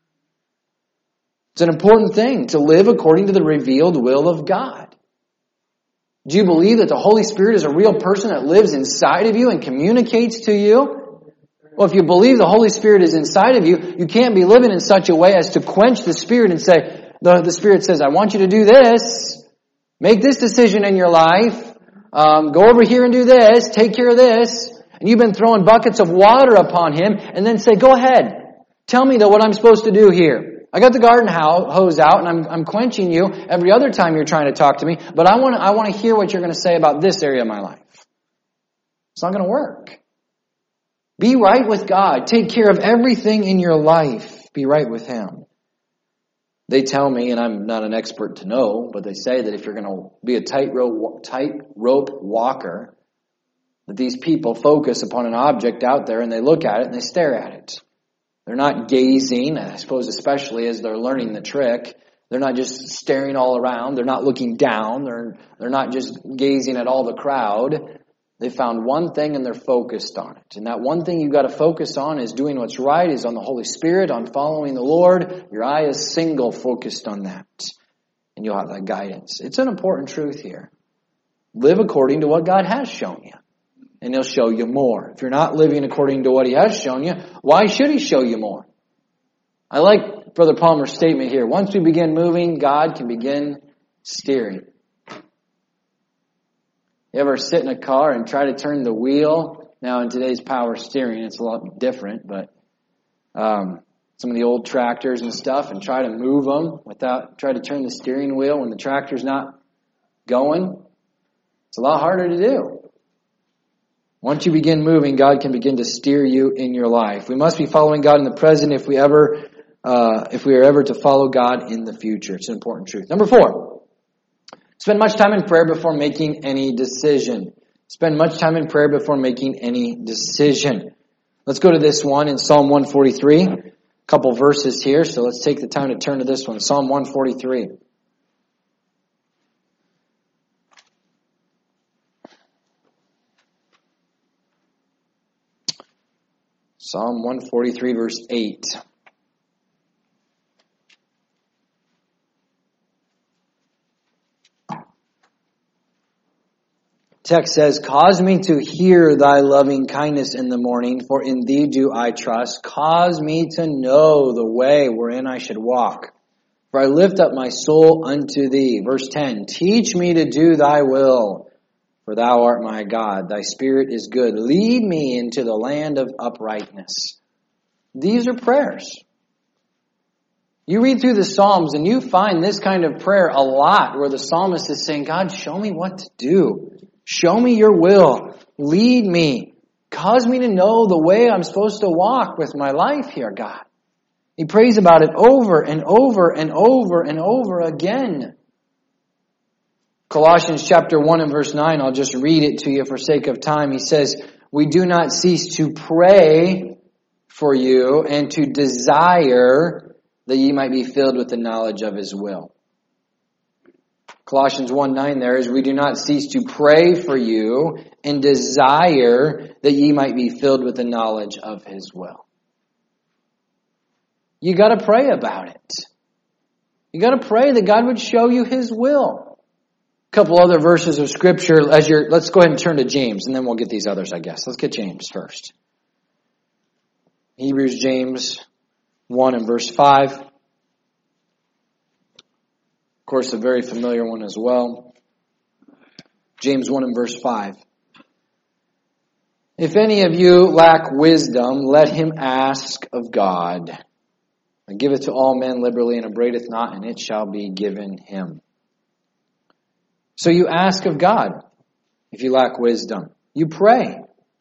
It's an important thing to live according to the revealed will of God. Do you believe that the Holy Spirit is a real person that lives inside of you and communicates to you? Well, if you believe the Holy Spirit is inside of you, you can't be living in such a way as to quench the Spirit and say, the, the Spirit says, I want you to do this. Make this decision in your life. Um, go over here and do this. Take care of this. And you've been throwing buckets of water upon Him and then say, go ahead. Tell me though what I'm supposed to do here. I got the garden hose out and I'm, I'm quenching you every other time you're trying to talk to me, but I want to, I want to hear what you're going to say about this area of my life. It's not going to work. Be right with God. Take care of everything in your life. Be right with Him. They tell me, and I'm not an expert to know, but they say that if you're going to be a tightrope tightrope walker, that these people focus upon an object out there and they look at it and they stare at it. They're not gazing, I suppose especially as they're learning the trick. They're not just staring all around. They're not looking down. They're, they're not just gazing at all the crowd. They found one thing and they're focused on it. And that one thing you've got to focus on is doing what's right, is on the Holy Spirit, on following the Lord. Your eye is single focused on that. And you'll have that guidance. It's an important truth here. Live according to what God has shown you. And He'll show you more. If you're not living according to what He has shown you, why should He show you more? I like Brother Palmer's statement here. Once we begin moving, God can begin steering. You ever sit in a car and try to turn the wheel? Now in today's power steering, it's a lot different, but um, some of the old tractors and stuff, and try to move them without, try to turn the steering wheel when the tractor's not going. It's a lot harder to do. Once you begin moving, God can begin to steer you in your life. We must be following God in the present if we ever, uh, if we are ever to follow God in the future. It's an important truth. Number four. Spend much time in prayer before making any decision. Spend much time in prayer before making any decision. Let's go to this one in Psalm one forty-three. A couple verses here, so let's take the time to turn to this one. Psalm one forty-three. Psalm one forty-three, verse eight. Text says, cause me to hear thy loving kindness in the morning, for in thee do I trust. Cause me to know the way wherein I should walk. For I lift up my soul unto thee. Verse ten, teach me to do thy will, for thou art my God. Thy spirit is good. Lead me into the land of uprightness. These are prayers. You read through the Psalms and you find this kind of prayer a lot, where the psalmist is saying, God, show me what to do. Show me your will. Lead me. Cause me to know the way I'm supposed to walk with my life here, God. He prays about it over and over and over and over again. Colossians chapter one and verse nine, I'll just read it to you for sake of time. He says, we do not cease to pray for you and to desire that ye might be filled with the knowledge of his will. Colossians one nine there is, we do not cease to pray for you and desire that ye might be filled with the knowledge of his will. You got to pray about it. You got to pray that God would show you his will. A couple other verses of scripture as you're, let's go ahead and turn to James and then we'll get these others, I guess. Let's get James first. Hebrews, James one and verse five. Of course, a very familiar one as well. James one and verse five. If any of you lack wisdom, let him ask of God, and giveth to all men liberally, and upbraideth not, and it shall be given him. So you ask of God if you lack wisdom. You pray.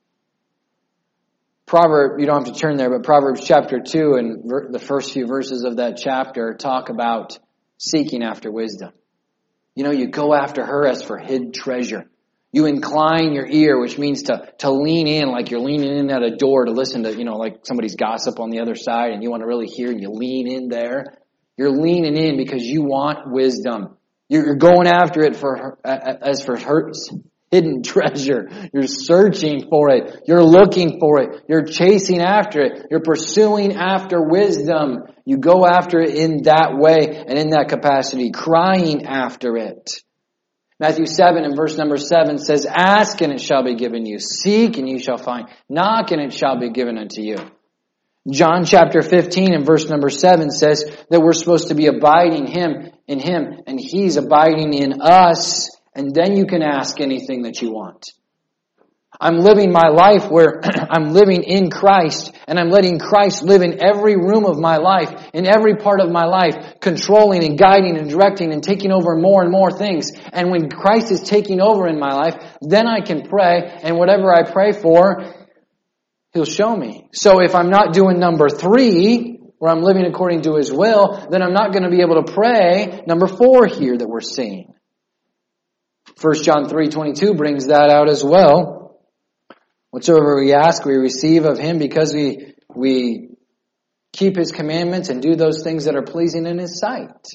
Proverb, you don't have to turn there, but Proverbs chapter two and ver- the first few verses of that chapter talk about seeking after wisdom. You know, you go after her as for hid treasure. You incline your ear, which means to, to lean in like you're leaning in at a door to listen to, you know, like somebody's gossip on the other side and you want to really hear and you lean in there. You're leaning in because you want wisdom. You're going after it for her, as for her hidden treasure. You're searching for it. You're looking for it. You're chasing after it. You're pursuing after wisdom. You go after it in that way and in that capacity, crying after it. Matthew seven and verse number seven says, ask and it shall be given you. Seek and you shall find. Knock and it shall be given unto you. John chapter fifteen and verse number seven says that we're supposed to be abiding him in him and he's abiding in us. And then you can ask anything that you want. I'm living my life where I'm living in Christ and I'm letting Christ live in every room of my life, in every part of my life, controlling and guiding and directing and taking over more and more things. And when Christ is taking over in my life, then I can pray, and whatever I pray for, he'll show me. So if I'm not doing number three, where I'm living according to his will, then I'm not going to be able to pray number four here that we're seeing. First John three twenty-two brings that out as well. Whatsoever we ask, we receive of him because we we keep his commandments and do those things that are pleasing in his sight.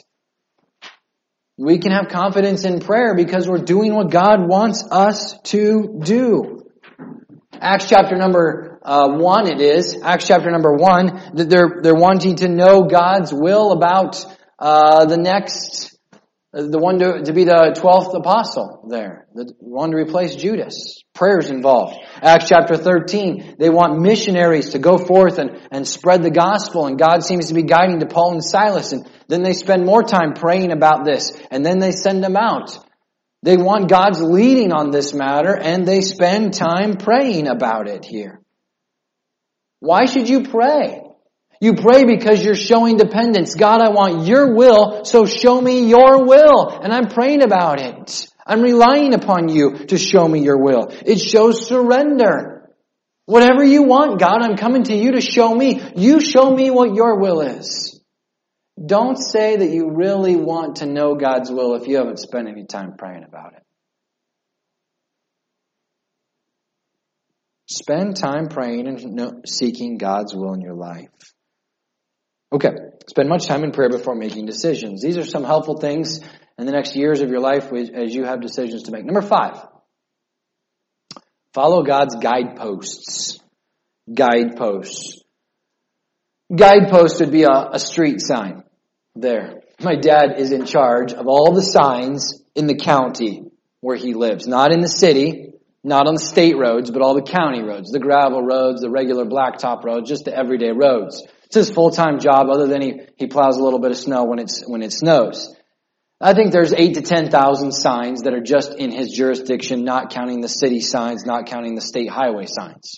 We can have confidence in prayer because we're doing what God wants us to do. Acts chapter number uh, one it is. Acts chapter number one, they're, they're wanting to know God's will about uh, the next The one to, to be the twelfth apostle there. The one to replace Judas. Prayers involved. Acts chapter thirteen, they want missionaries to go forth and, and spread the gospel. And God seems to be guiding to Paul and Silas. And then they spend more time praying about this. And then they send them out. They want God's leading on this matter. And they spend time praying about it here. Why should you pray? You pray because you're showing dependence. God, I want your will, so show me your will. And I'm praying about it. I'm relying upon you to show me your will. It shows surrender. Whatever you want, God, I'm coming to you to show me. You show me what your will is. Don't say that you really want to know God's will if you haven't spent any time praying about it. Spend time praying and seeking God's will in your life. Okay, spend much time in prayer before making decisions. These are some helpful things in the next years of your life as you have decisions to make. Number five, follow God's guideposts. Guideposts. Guidepost would be a, a street sign there. My dad is in charge of all the signs in the county where he lives. Not in the city, not on the state roads, but all the county roads, the gravel roads, the regular blacktop roads, just the everyday roads. It's his full-time job, other than he, he plows a little bit of snow when it's when it snows. I think there's eight to ten thousand signs that are just in his jurisdiction, not counting the city signs, not counting the state highway signs.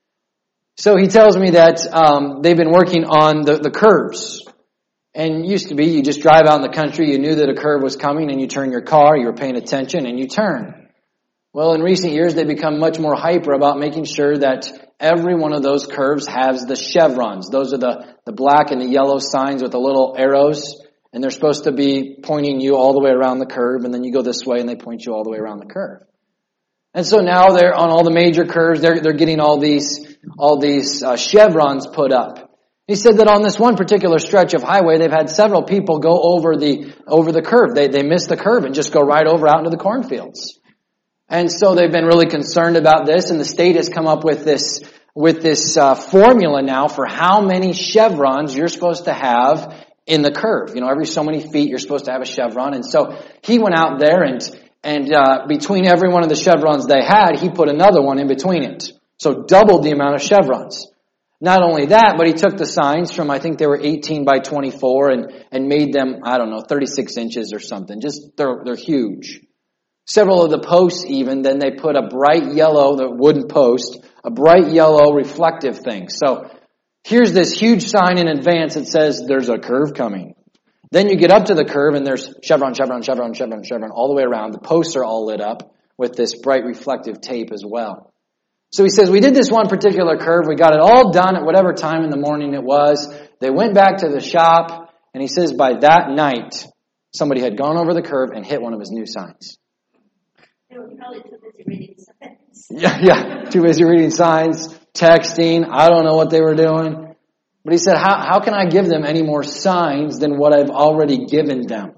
So he tells me that um, they've been working on the, the curves. And it used to be you just drive out in the country, you knew that a curve was coming, and you turn your car, you were paying attention, and you turn. Well, in recent years, they've become much more hyper about making sure that every one of those curves has the chevrons. Those are the, the black and the yellow signs with the little arrows. And they're supposed to be pointing you all the way around the curve, and then you go this way and they point you all the way around the curve. And so now they're on all the major curves, they're, they're getting all these, all these uh, chevrons put up. He said that on this one particular stretch of highway, they've had several people go over the, over the curve. They, they miss the curve and just go right over out into the cornfields. And so they've been really concerned about this, and the state has come up with this, with this uh, formula now for how many chevrons you're supposed to have in the curve. You know, every so many feet you're supposed to have a chevron. And so he went out there and, and, uh, between every one of the chevrons they had, he put another one in between it. So doubled the amount of chevrons. Not only that, but he took the signs from, I think they were eighteen by twenty-four and, and made them, I don't know, thirty-six inches or something. Just, they're, they're huge. Several of the posts even, then they put a bright yellow, the wooden post, a bright yellow reflective thing. So, here's this huge sign in advance that says there's a curve coming. Then you get up to the curve and there's chevron, chevron, chevron, chevron, chevron all the way around. The posts are all lit up with this bright reflective tape as well. So he says, we did this one particular curve. We got it all done at whatever time in the morning it was. They went back to the shop, and he says by that night, somebody had gone over the curve and hit one of his new signs. They were probably too busy reading signs. Yeah, yeah, too busy reading signs, texting. I don't know what they were doing. But he said, how, how can I give them any more signs than what I've already given them?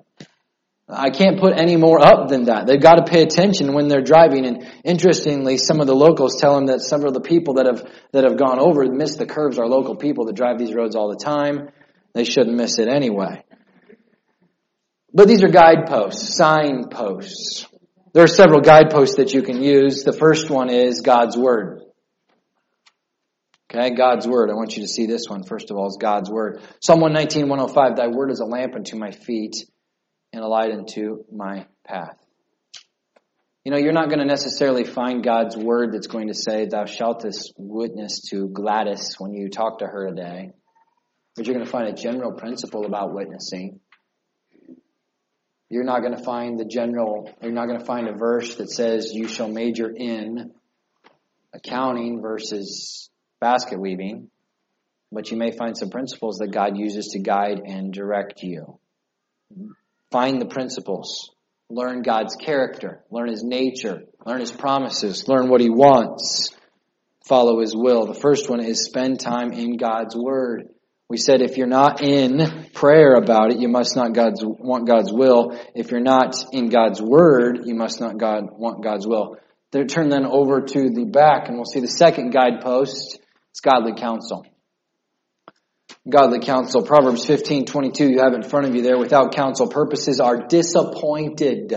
I can't put any more up than that. They've got to pay attention when they're driving. And interestingly, some of the locals tell him that several of the people that have that have gone over and missed the curves are local people that drive these roads all the time. They shouldn't miss it anyway. But these are guideposts, signposts. There are several guideposts that you can use. The first one is God's Word. Okay, God's Word. I want you to see this one. First of all, is God's Word. Psalm one nineteen, one oh five, Thy Word is a lamp unto my feet and a light unto my path. You know, you're not going to necessarily find God's Word that's going to say, Thou shalt witness to Gladys when you talk to her today. But you're going to find a general principle about witnessing. You're not going to find the general, you're not going to find a verse that says you shall major in accounting versus basket weaving, but you may find some principles that God uses to guide and direct you. Find the principles. Learn God's character. Learn His nature. Learn His promises. Learn what He wants. Follow His will. The first one is spend time in God's Word. We said if you're not in prayer about it, you must not God's, want God's will. If you're not in God's Word, you must not God, want God's will. Then turn then over to the back, and we'll see the second guidepost. It's godly counsel. Godly counsel. Proverbs fifteen twenty-two, you have it in front of you there. Without counsel, purposes are disappointed.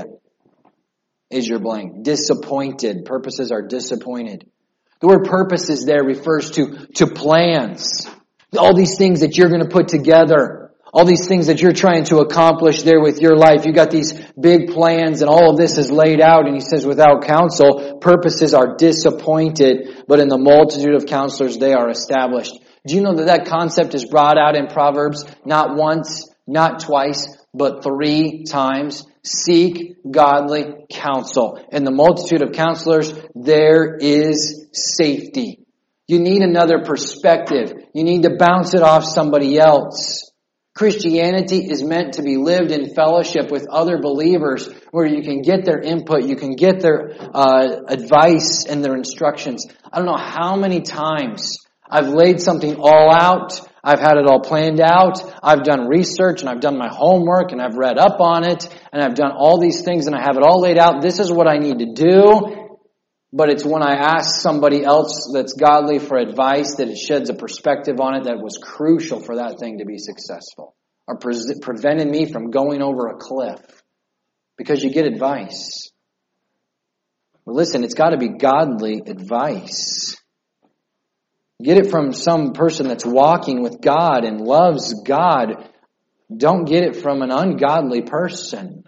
Is your blank. Disappointed. Purposes are disappointed. The word purposes there refers to, to plans. All these things that you're going to put together. All these things that you're trying to accomplish there with your life. You got these big plans and all of this is laid out. And he says without counsel, purposes are disappointed. But in the multitude of counselors, they are established. Do you know that that concept is brought out in Proverbs not once, not twice, but three times? Seek godly counsel. In the multitude of counselors, there is safety. You need another perspective. You need to bounce it off somebody else. Christianity is meant to be lived in fellowship with other believers where you can get their input, you can get their uh, advice and their instructions. I don't know how many times I've laid something all out. I've had it all planned out. I've done research and I've done my homework and I've read up on it and I've done all these things and I have it all laid out. This is what I need to do. But it's when I ask somebody else that's godly for advice that it sheds a perspective on it that was crucial for that thing to be successful, or pre- prevented me from going over a cliff. Because you get advice. But listen, it's got to be godly advice. Get it from some person that's walking with God and loves God. Don't get it from an ungodly person.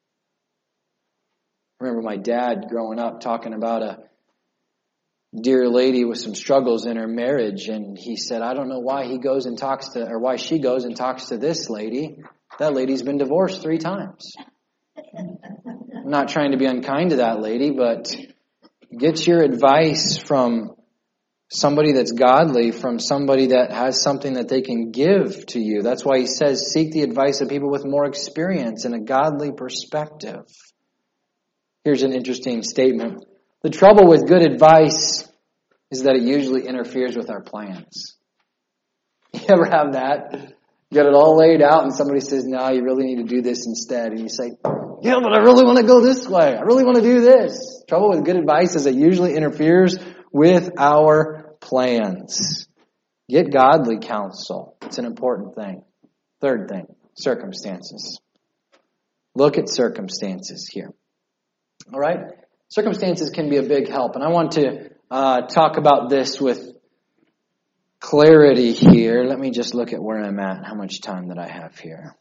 I remember my dad growing up talking about a dear lady with some struggles in her marriage, and he said, I don't know why he goes and talks to, or why she goes and talks to this lady. That lady's been divorced three times. I'm not trying to be unkind to that lady, but get your advice from somebody that's godly, from somebody that has something that they can give to you. That's why he says, seek the advice of people with more experience and a godly perspective. Here's an interesting statement. The trouble with good advice is that it usually interferes with our plans. You ever have that? You got it all laid out and somebody says, no, you really need to do this instead. And you say, yeah, but I really want to go this way. I really want to do this. Trouble with good advice is it usually interferes with our plans. Get godly counsel. It's an important thing. Third thing, circumstances. Look at circumstances here. All right? Circumstances can be a big help. And I want to uh, talk about this with clarity here. Let me just look at where I'm at, how much time that I have here.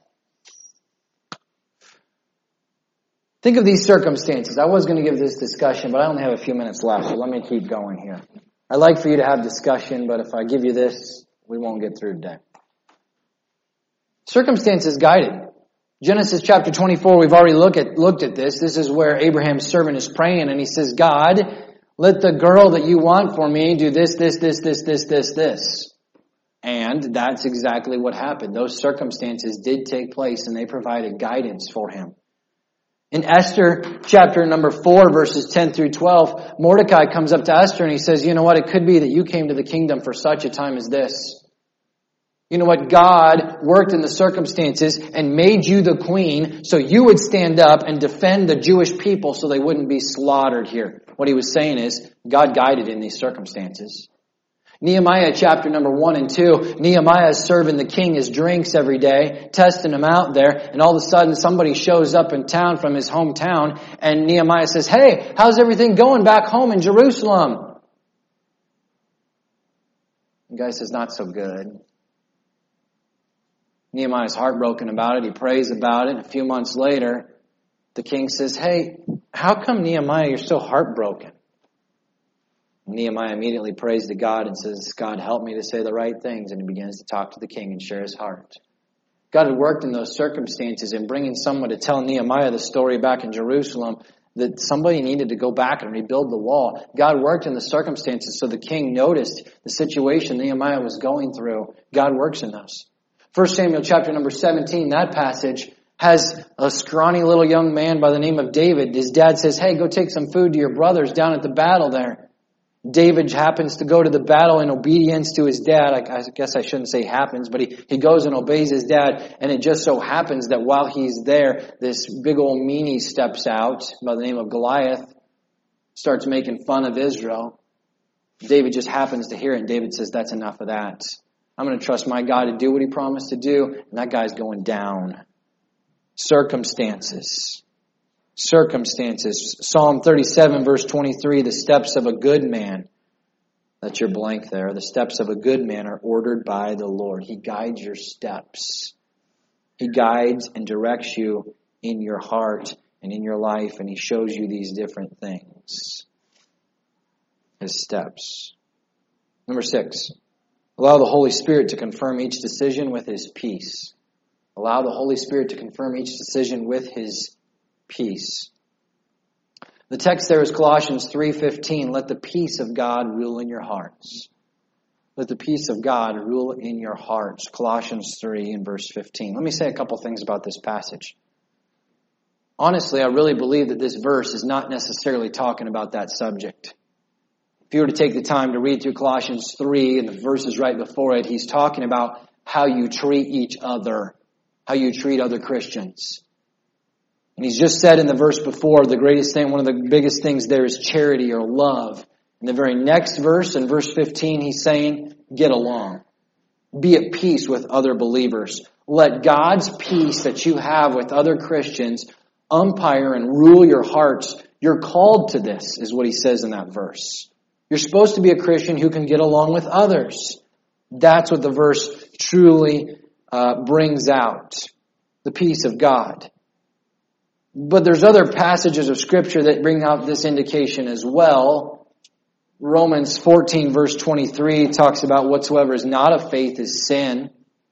Think of these circumstances. I was going to give this discussion, but I only have a few minutes left, so let me keep going here. I'd like for you to have discussion, but if I give you this, we won't get through today. Circumstances guided. Genesis chapter twenty-four, we've already looked at, looked at this. This is where Abraham's servant is praying, and he says, God, let the girl that you want for me do this, this, this, this, this, this, this. And that's exactly what happened. Those circumstances did take place, and they provided guidance for him. In Esther chapter number four, verses ten through twelve, Mordecai comes up to Esther and he says, you know what, it could be that you came to the kingdom for such a time as this. You know what, God worked in the circumstances and made you the queen so you would stand up and defend the Jewish people so they wouldn't be slaughtered here. What he was saying is, God guided in these circumstances. Nehemiah chapter number one and two, Nehemiah is serving the king his drinks every day, testing him out there, and all of a sudden somebody shows up in town from his hometown, and Nehemiah says, hey, how's everything going back home in Jerusalem? The guy says, not so good. Nehemiah's heartbroken about it. He prays about it. A few months later, the king says, hey, how come, Nehemiah, you're so heartbroken? Nehemiah immediately prays to God and says, God, help me to say the right things. And he begins to talk to the king and share his heart. God had worked in those circumstances in bringing someone to tell Nehemiah the story back in Jerusalem that somebody needed to go back and rebuild the wall. God worked in the circumstances so the king noticed the situation Nehemiah was going through. God works in those. First Samuel chapter number seventeen, that passage has a scrawny little young man by the name of David. His dad says, hey, go take some food to your brothers down at the battle there. David happens to go to the battle in obedience to his dad. I, I guess I shouldn't say happens, but he, he goes and obeys his dad. And it just so happens that while he's there, this big old meanie steps out by the name of Goliath, starts making fun of Israel. David just happens to hear it, and David says, that's enough of that. I'm going to trust my God to do what he promised to do, and that guy's going down. Circumstances. Circumstances. Psalm thirty-seven, verse twenty-three, the steps of a good man. That's your blank there. The steps of a good man are ordered by the Lord. He guides your steps. He guides and directs you in your heart and in your life, and he shows you these different things. His steps. Number six, allow the Holy Spirit to confirm each decision with his peace. Allow the Holy Spirit to confirm each decision with his peace. The text there is Colossians three fifteen. Let the peace of God rule in your hearts. Let the peace of God rule in your hearts. Colossians three and verse fifteen. Let me say a couple things about this passage. Honestly, I really believe that this verse is not necessarily talking about that subject. If you were to take the time to read through Colossians three and the verses right before it, he's talking about how you treat each other, how you treat other Christians. And he's just said in the verse before, the greatest thing, one of the biggest things there is charity or love. In the very next verse, in verse fifteen, he's saying, get along. Be at peace with other believers. Let God's peace that you have with other Christians umpire and rule your hearts. You're called to this, is what he says in that verse. You're supposed to be a Christian who can get along with others. That's what the verse truly uh, brings out. The peace of God. But there's other passages of Scripture that bring out this indication as well. Romans fourteen verse twenty-three talks about whatsoever is not of faith is sin.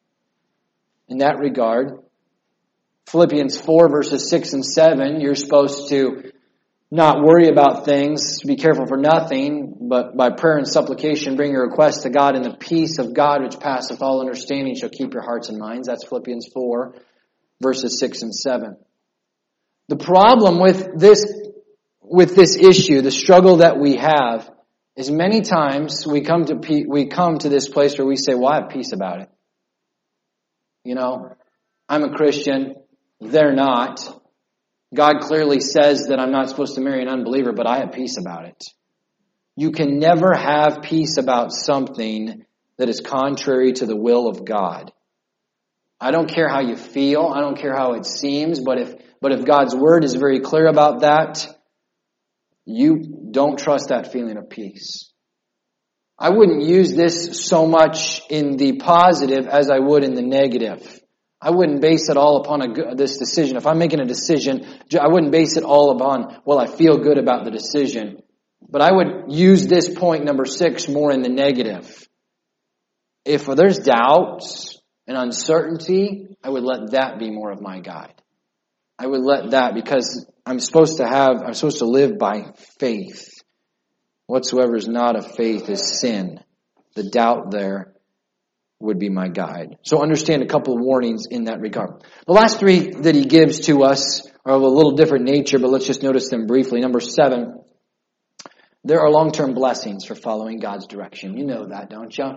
In that regard. Philippians four verses six and seven, you're supposed to not worry about things, be careful for nothing, but by prayer and supplication bring your requests to God, and the peace of God which passeth all understanding shall keep your hearts and minds. That's Philippians four verses six and seven. The problem with this, with this issue, the struggle that we have, is many times we come to pe- we come to this place where we say, well, I have peace about it. You know, I'm a Christian, they're not. God clearly says that I'm not supposed to marry an unbeliever, but I have peace about it. You can never have peace about something that is contrary to the will of God. I don't care how you feel, I don't care how it seems, but if but if God's word is very clear about that, you don't trust that feeling of peace. I wouldn't use this so much in the positive as I would in the negative. I wouldn't base it all upon a, this decision. If I'm making a decision, I wouldn't base it all upon, well, I feel good about the decision. But I would use this point, number six, more in the negative. If there's doubts and uncertainty, I would let that be more of my guide. I would let that, because I'm supposed to have, I'm supposed to live by faith. Whatsoever is not of faith is sin. The doubt there would be my guide. So understand a couple of warnings in that regard. The last three that he gives to us are of a little different nature, but let's just notice them briefly. Number seven, there are long-term blessings for following God's direction. You know that, don't you?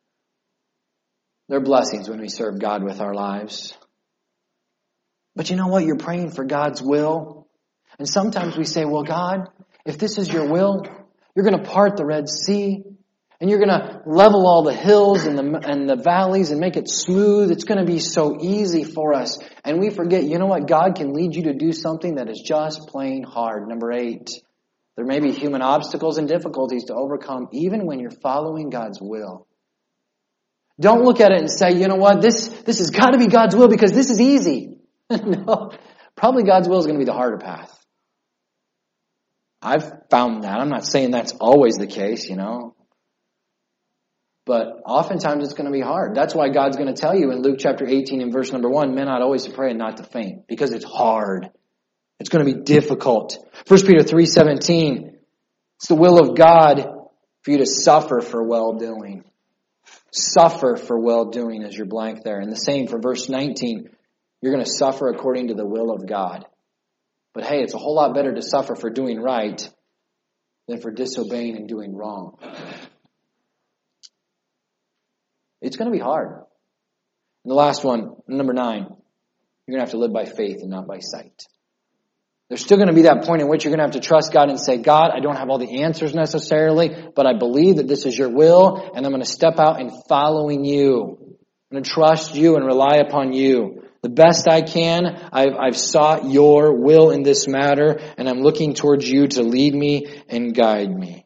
There are blessings when we serve God with our lives. But you know what? You're praying for God's will. And sometimes we say, well, God, if this is your will, you're going to part the Red Sea. And you're going to level all the hills and the and the valleys and make it smooth. It's going to be so easy for us. And we forget, you know what? God can lead you to do something that is just plain hard. Number eight, there may be human obstacles and difficulties to overcome even when you're following God's will. Don't look at it and say, you know what? This, this has got to be God's will because this is easy. No, probably God's will is going to be the harder path. I've found that. I'm not saying that's always the case, you know. But oftentimes it's going to be hard. That's why God's going to tell you in Luke chapter eighteen and verse number one, men ought always to pray and not to faint, because it's hard. It's going to be difficult. First Peter three seventeen, it's the will of God for you to suffer for well-doing. Suffer for well-doing as your blank there. And the same for verse nineteen, you're going to suffer according to the will of God. But hey, it's a whole lot better to suffer for doing right than for disobeying and doing wrong. It's going to be hard. And the last one, number nine, you're going to have to live by faith and not by sight. There's still going to be that point in which you're going to have to trust God and say, God, I don't have all the answers necessarily, but I believe that this is your will, and I'm going to step out in following you. I'm going to trust you and rely upon you. The best I can, I've, I've sought your will in this matter, and I'm looking towards you to lead me and guide me.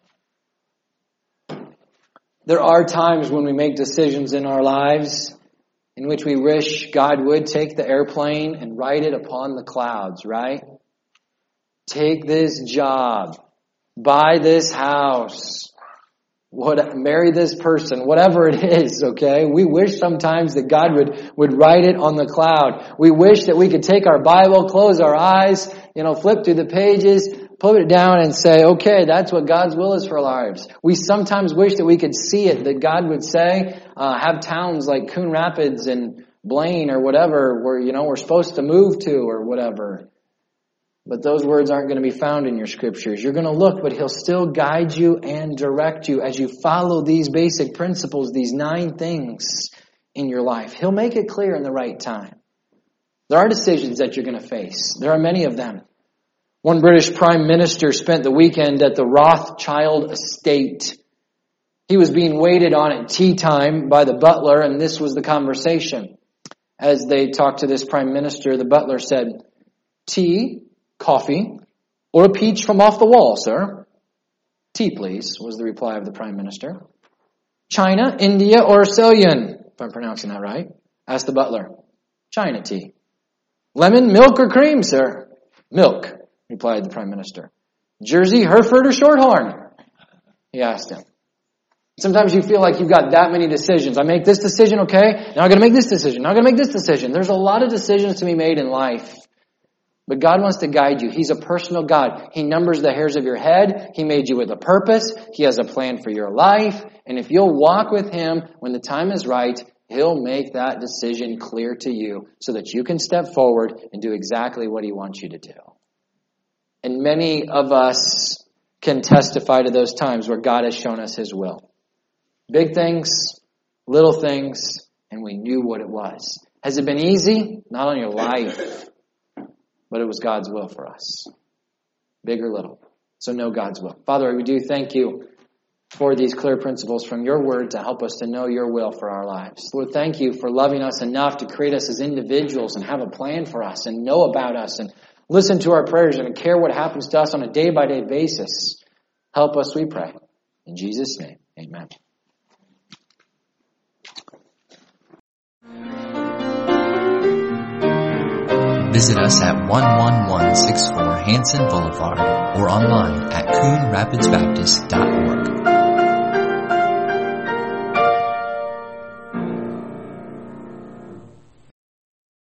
There are times when we make decisions in our lives in which we wish God would take the airplane and ride it upon the clouds, right? Take this job, buy this house, what, marry this person, whatever it is, okay? We wish sometimes that God would, would write it on the cloud. We wish that we could take our Bible, close our eyes, you know, flip through the pages, put it down and say, okay, that's what God's will is for our lives. We sometimes wish that we could see it, that God would say, uh, have towns like Coon Rapids and Blaine or whatever where, you know, we're supposed to move to or whatever. But those words aren't going to be found in your scriptures. You're going to look, but He'll still guide you and direct you as you follow these basic principles, these nine things in your life. He'll make it clear in the right time. There are decisions that you're going to face. There are many of them. One British Prime Minister spent the weekend at the Rothschild estate. He was being waited on at tea time by the butler, and this was the conversation. As they talked to this Prime Minister, the butler said, "Tea, coffee, or a peach from off the wall, sir?" "Tea, please," was the reply of the Prime Minister. "China, India, or Ceylon?" If I'm pronouncing that right, asked the butler. "China tea." "Lemon, milk, or cream, sir?" "Milk," replied the Prime Minister. "Jersey, Hereford, or Shorthorn?" he asked him. Sometimes you feel like you've got that many decisions. I make this decision, okay? Now I'm going to make this decision. Now I'm going to make this decision. There's a lot of decisions to be made in life. But God wants to guide you. He's a personal God. He numbers the hairs of your head. He made you with a purpose. He has a plan for your life. And if you'll walk with Him when the time is right, He'll make that decision clear to you so that you can step forward and do exactly what He wants you to do. And many of us can testify to those times where God has shown us His will. Big things, little things, and we knew what it was. Has it been easy? Not on your life. But it was God's will for us. Big or little. So know God's will. Father, we do thank You for these clear principles from Your word to help us to know Your will for our lives. Lord, thank You for loving us enough to create us as individuals and have a plan for us and know about us and listen to our prayers and care what happens to us on a day-by-day basis. Help us, we pray. In Jesus' name, amen. Visit us at one one one six four Hanson Boulevard or online at coon rapids baptist dot org.